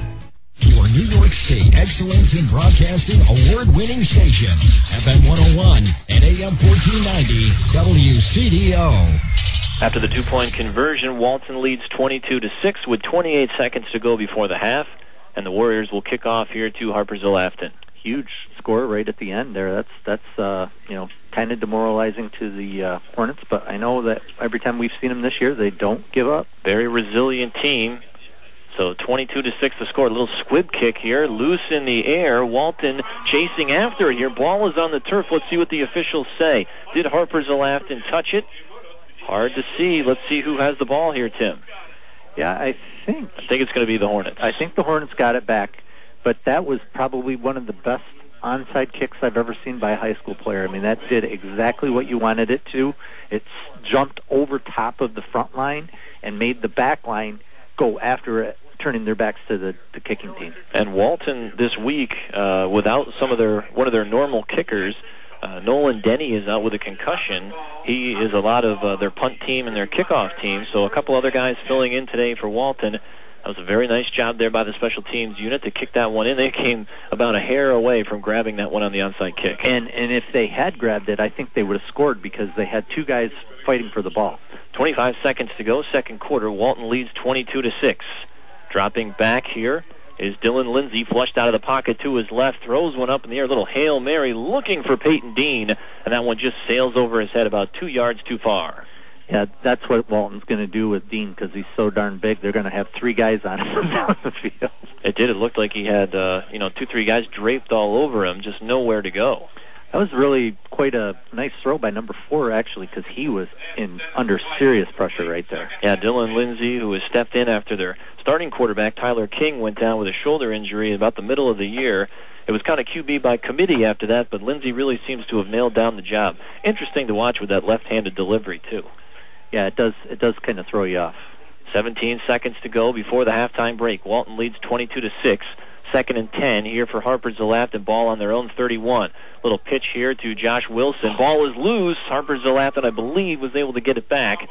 Your New York State Excellence in Broadcasting award-winning station, F M one oh one and A M fourteen ninety, W C D O. After the two-point conversion, Walton leads twenty-two to six with twenty-eight seconds to go before the half, and the Warriors will kick off here to Harpersville-Afton. Huge score right at the end there. That's, that's uh, you know, kind of demoralizing to the uh, Hornets, but I know that every time we've seen them this year, they don't give up. Very resilient team. So twenty-two to six the score. A little squib kick here, loose in the air. Walton chasing after it here. Ball is on the turf. Let's see what the officials say. Did Harpersville-Afton touch it? Hard to see. Let's see who has the ball here, Tim. Yeah, I think. I think it's going to be the Hornets. I think the Hornets got it back, but that was probably one of the best onside kicks I've ever seen by a high school player. I mean, that did exactly what you wanted it to. It jumped over top of the front line and made the back line go after it, turning their backs to the, the kicking team. And Walton this week, uh, without some of their one of their normal kickers, uh, Nolan Denny is out with a concussion. He is a lot of uh, their punt team and their kickoff team. So a couple other guys filling in today for Walton. That was a very nice job there by the special teams unit to kick that one in. They came about a hair away from grabbing that one on the onside kick. And and if they had grabbed it, I think they would have scored because they had two guys fighting for the ball. twenty-five seconds to go, second quarter. Walton leads twenty-two to six. Dropping back here is Dylan Lindsay, flushed out of the pocket to his left, throws one up in the air, a little Hail Mary looking for Peyton Dean, and that one just sails over his head about two yards too far. Yeah, that's what Walton's going to do with Dean because he's so darn big. They're going to have three guys on him down the field. It did. It looked like he had, uh, you know, two, three guys draped all over him, just nowhere to go. That was really quite a nice throw by number four, actually, because he was in under serious pressure right there. Yeah, Dylan Lindsay, who has stepped in after their starting quarterback, Tyler King, went down with a shoulder injury about the middle of the year. It was kind of Q B by committee after that, but Lindsay really seems to have nailed down the job. Interesting to watch with that left-handed delivery, too. Yeah, it does it does kind of throw you off. seventeen seconds to go before the halftime break. Walton leads twenty-two to six. Second and ten here for Harpersville-Afton. Ball on their own thirty-one. Little pitch here to Josh Wilson. Ball is loose. Harpersville-Afton, I believe, was able to get it back.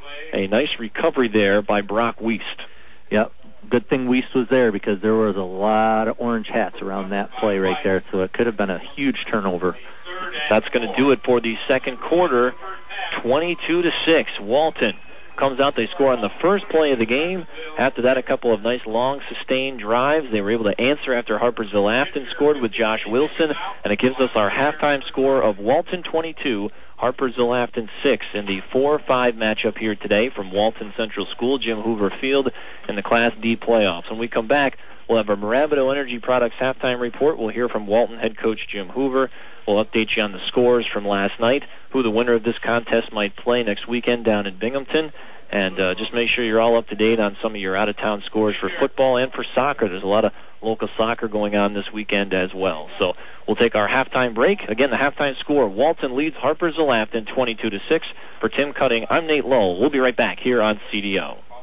A nice recovery there by Brock Wiest. Yep. Good thing Wiest was there because there was a lot of orange hats around that play right there, so it could have been a huge turnover. That's going to do it for the second quarter. twenty-two to six. Walton comes out. They score on the first play of the game. After that, a couple of nice long sustained drives. They were able to answer after Harpersville Afton scored with Josh Wilson, and it gives us our halftime score of Walton twenty-two, Harpersville Afton six in the four five matchup here today from Walton Central School, Jim Hoover Field, in the Class D playoffs. When we come back, we'll have our Mirabito Energy Products halftime report. We'll hear from Walton head coach Jim Hoover. We'll update you on the scores from last night, who the winner of this contest might play next weekend down in Binghamton, and uh, just make sure you're all up to date on some of your out-of-town scores for football and for soccer. There's a lot of local soccer going on this weekend as well. So we'll take our halftime break. Again, the halftime score, Walton leads Harpersville Afton twenty-two to six. For Tim Cutting, I'm Nate Lowell. We'll be right back here on C D O.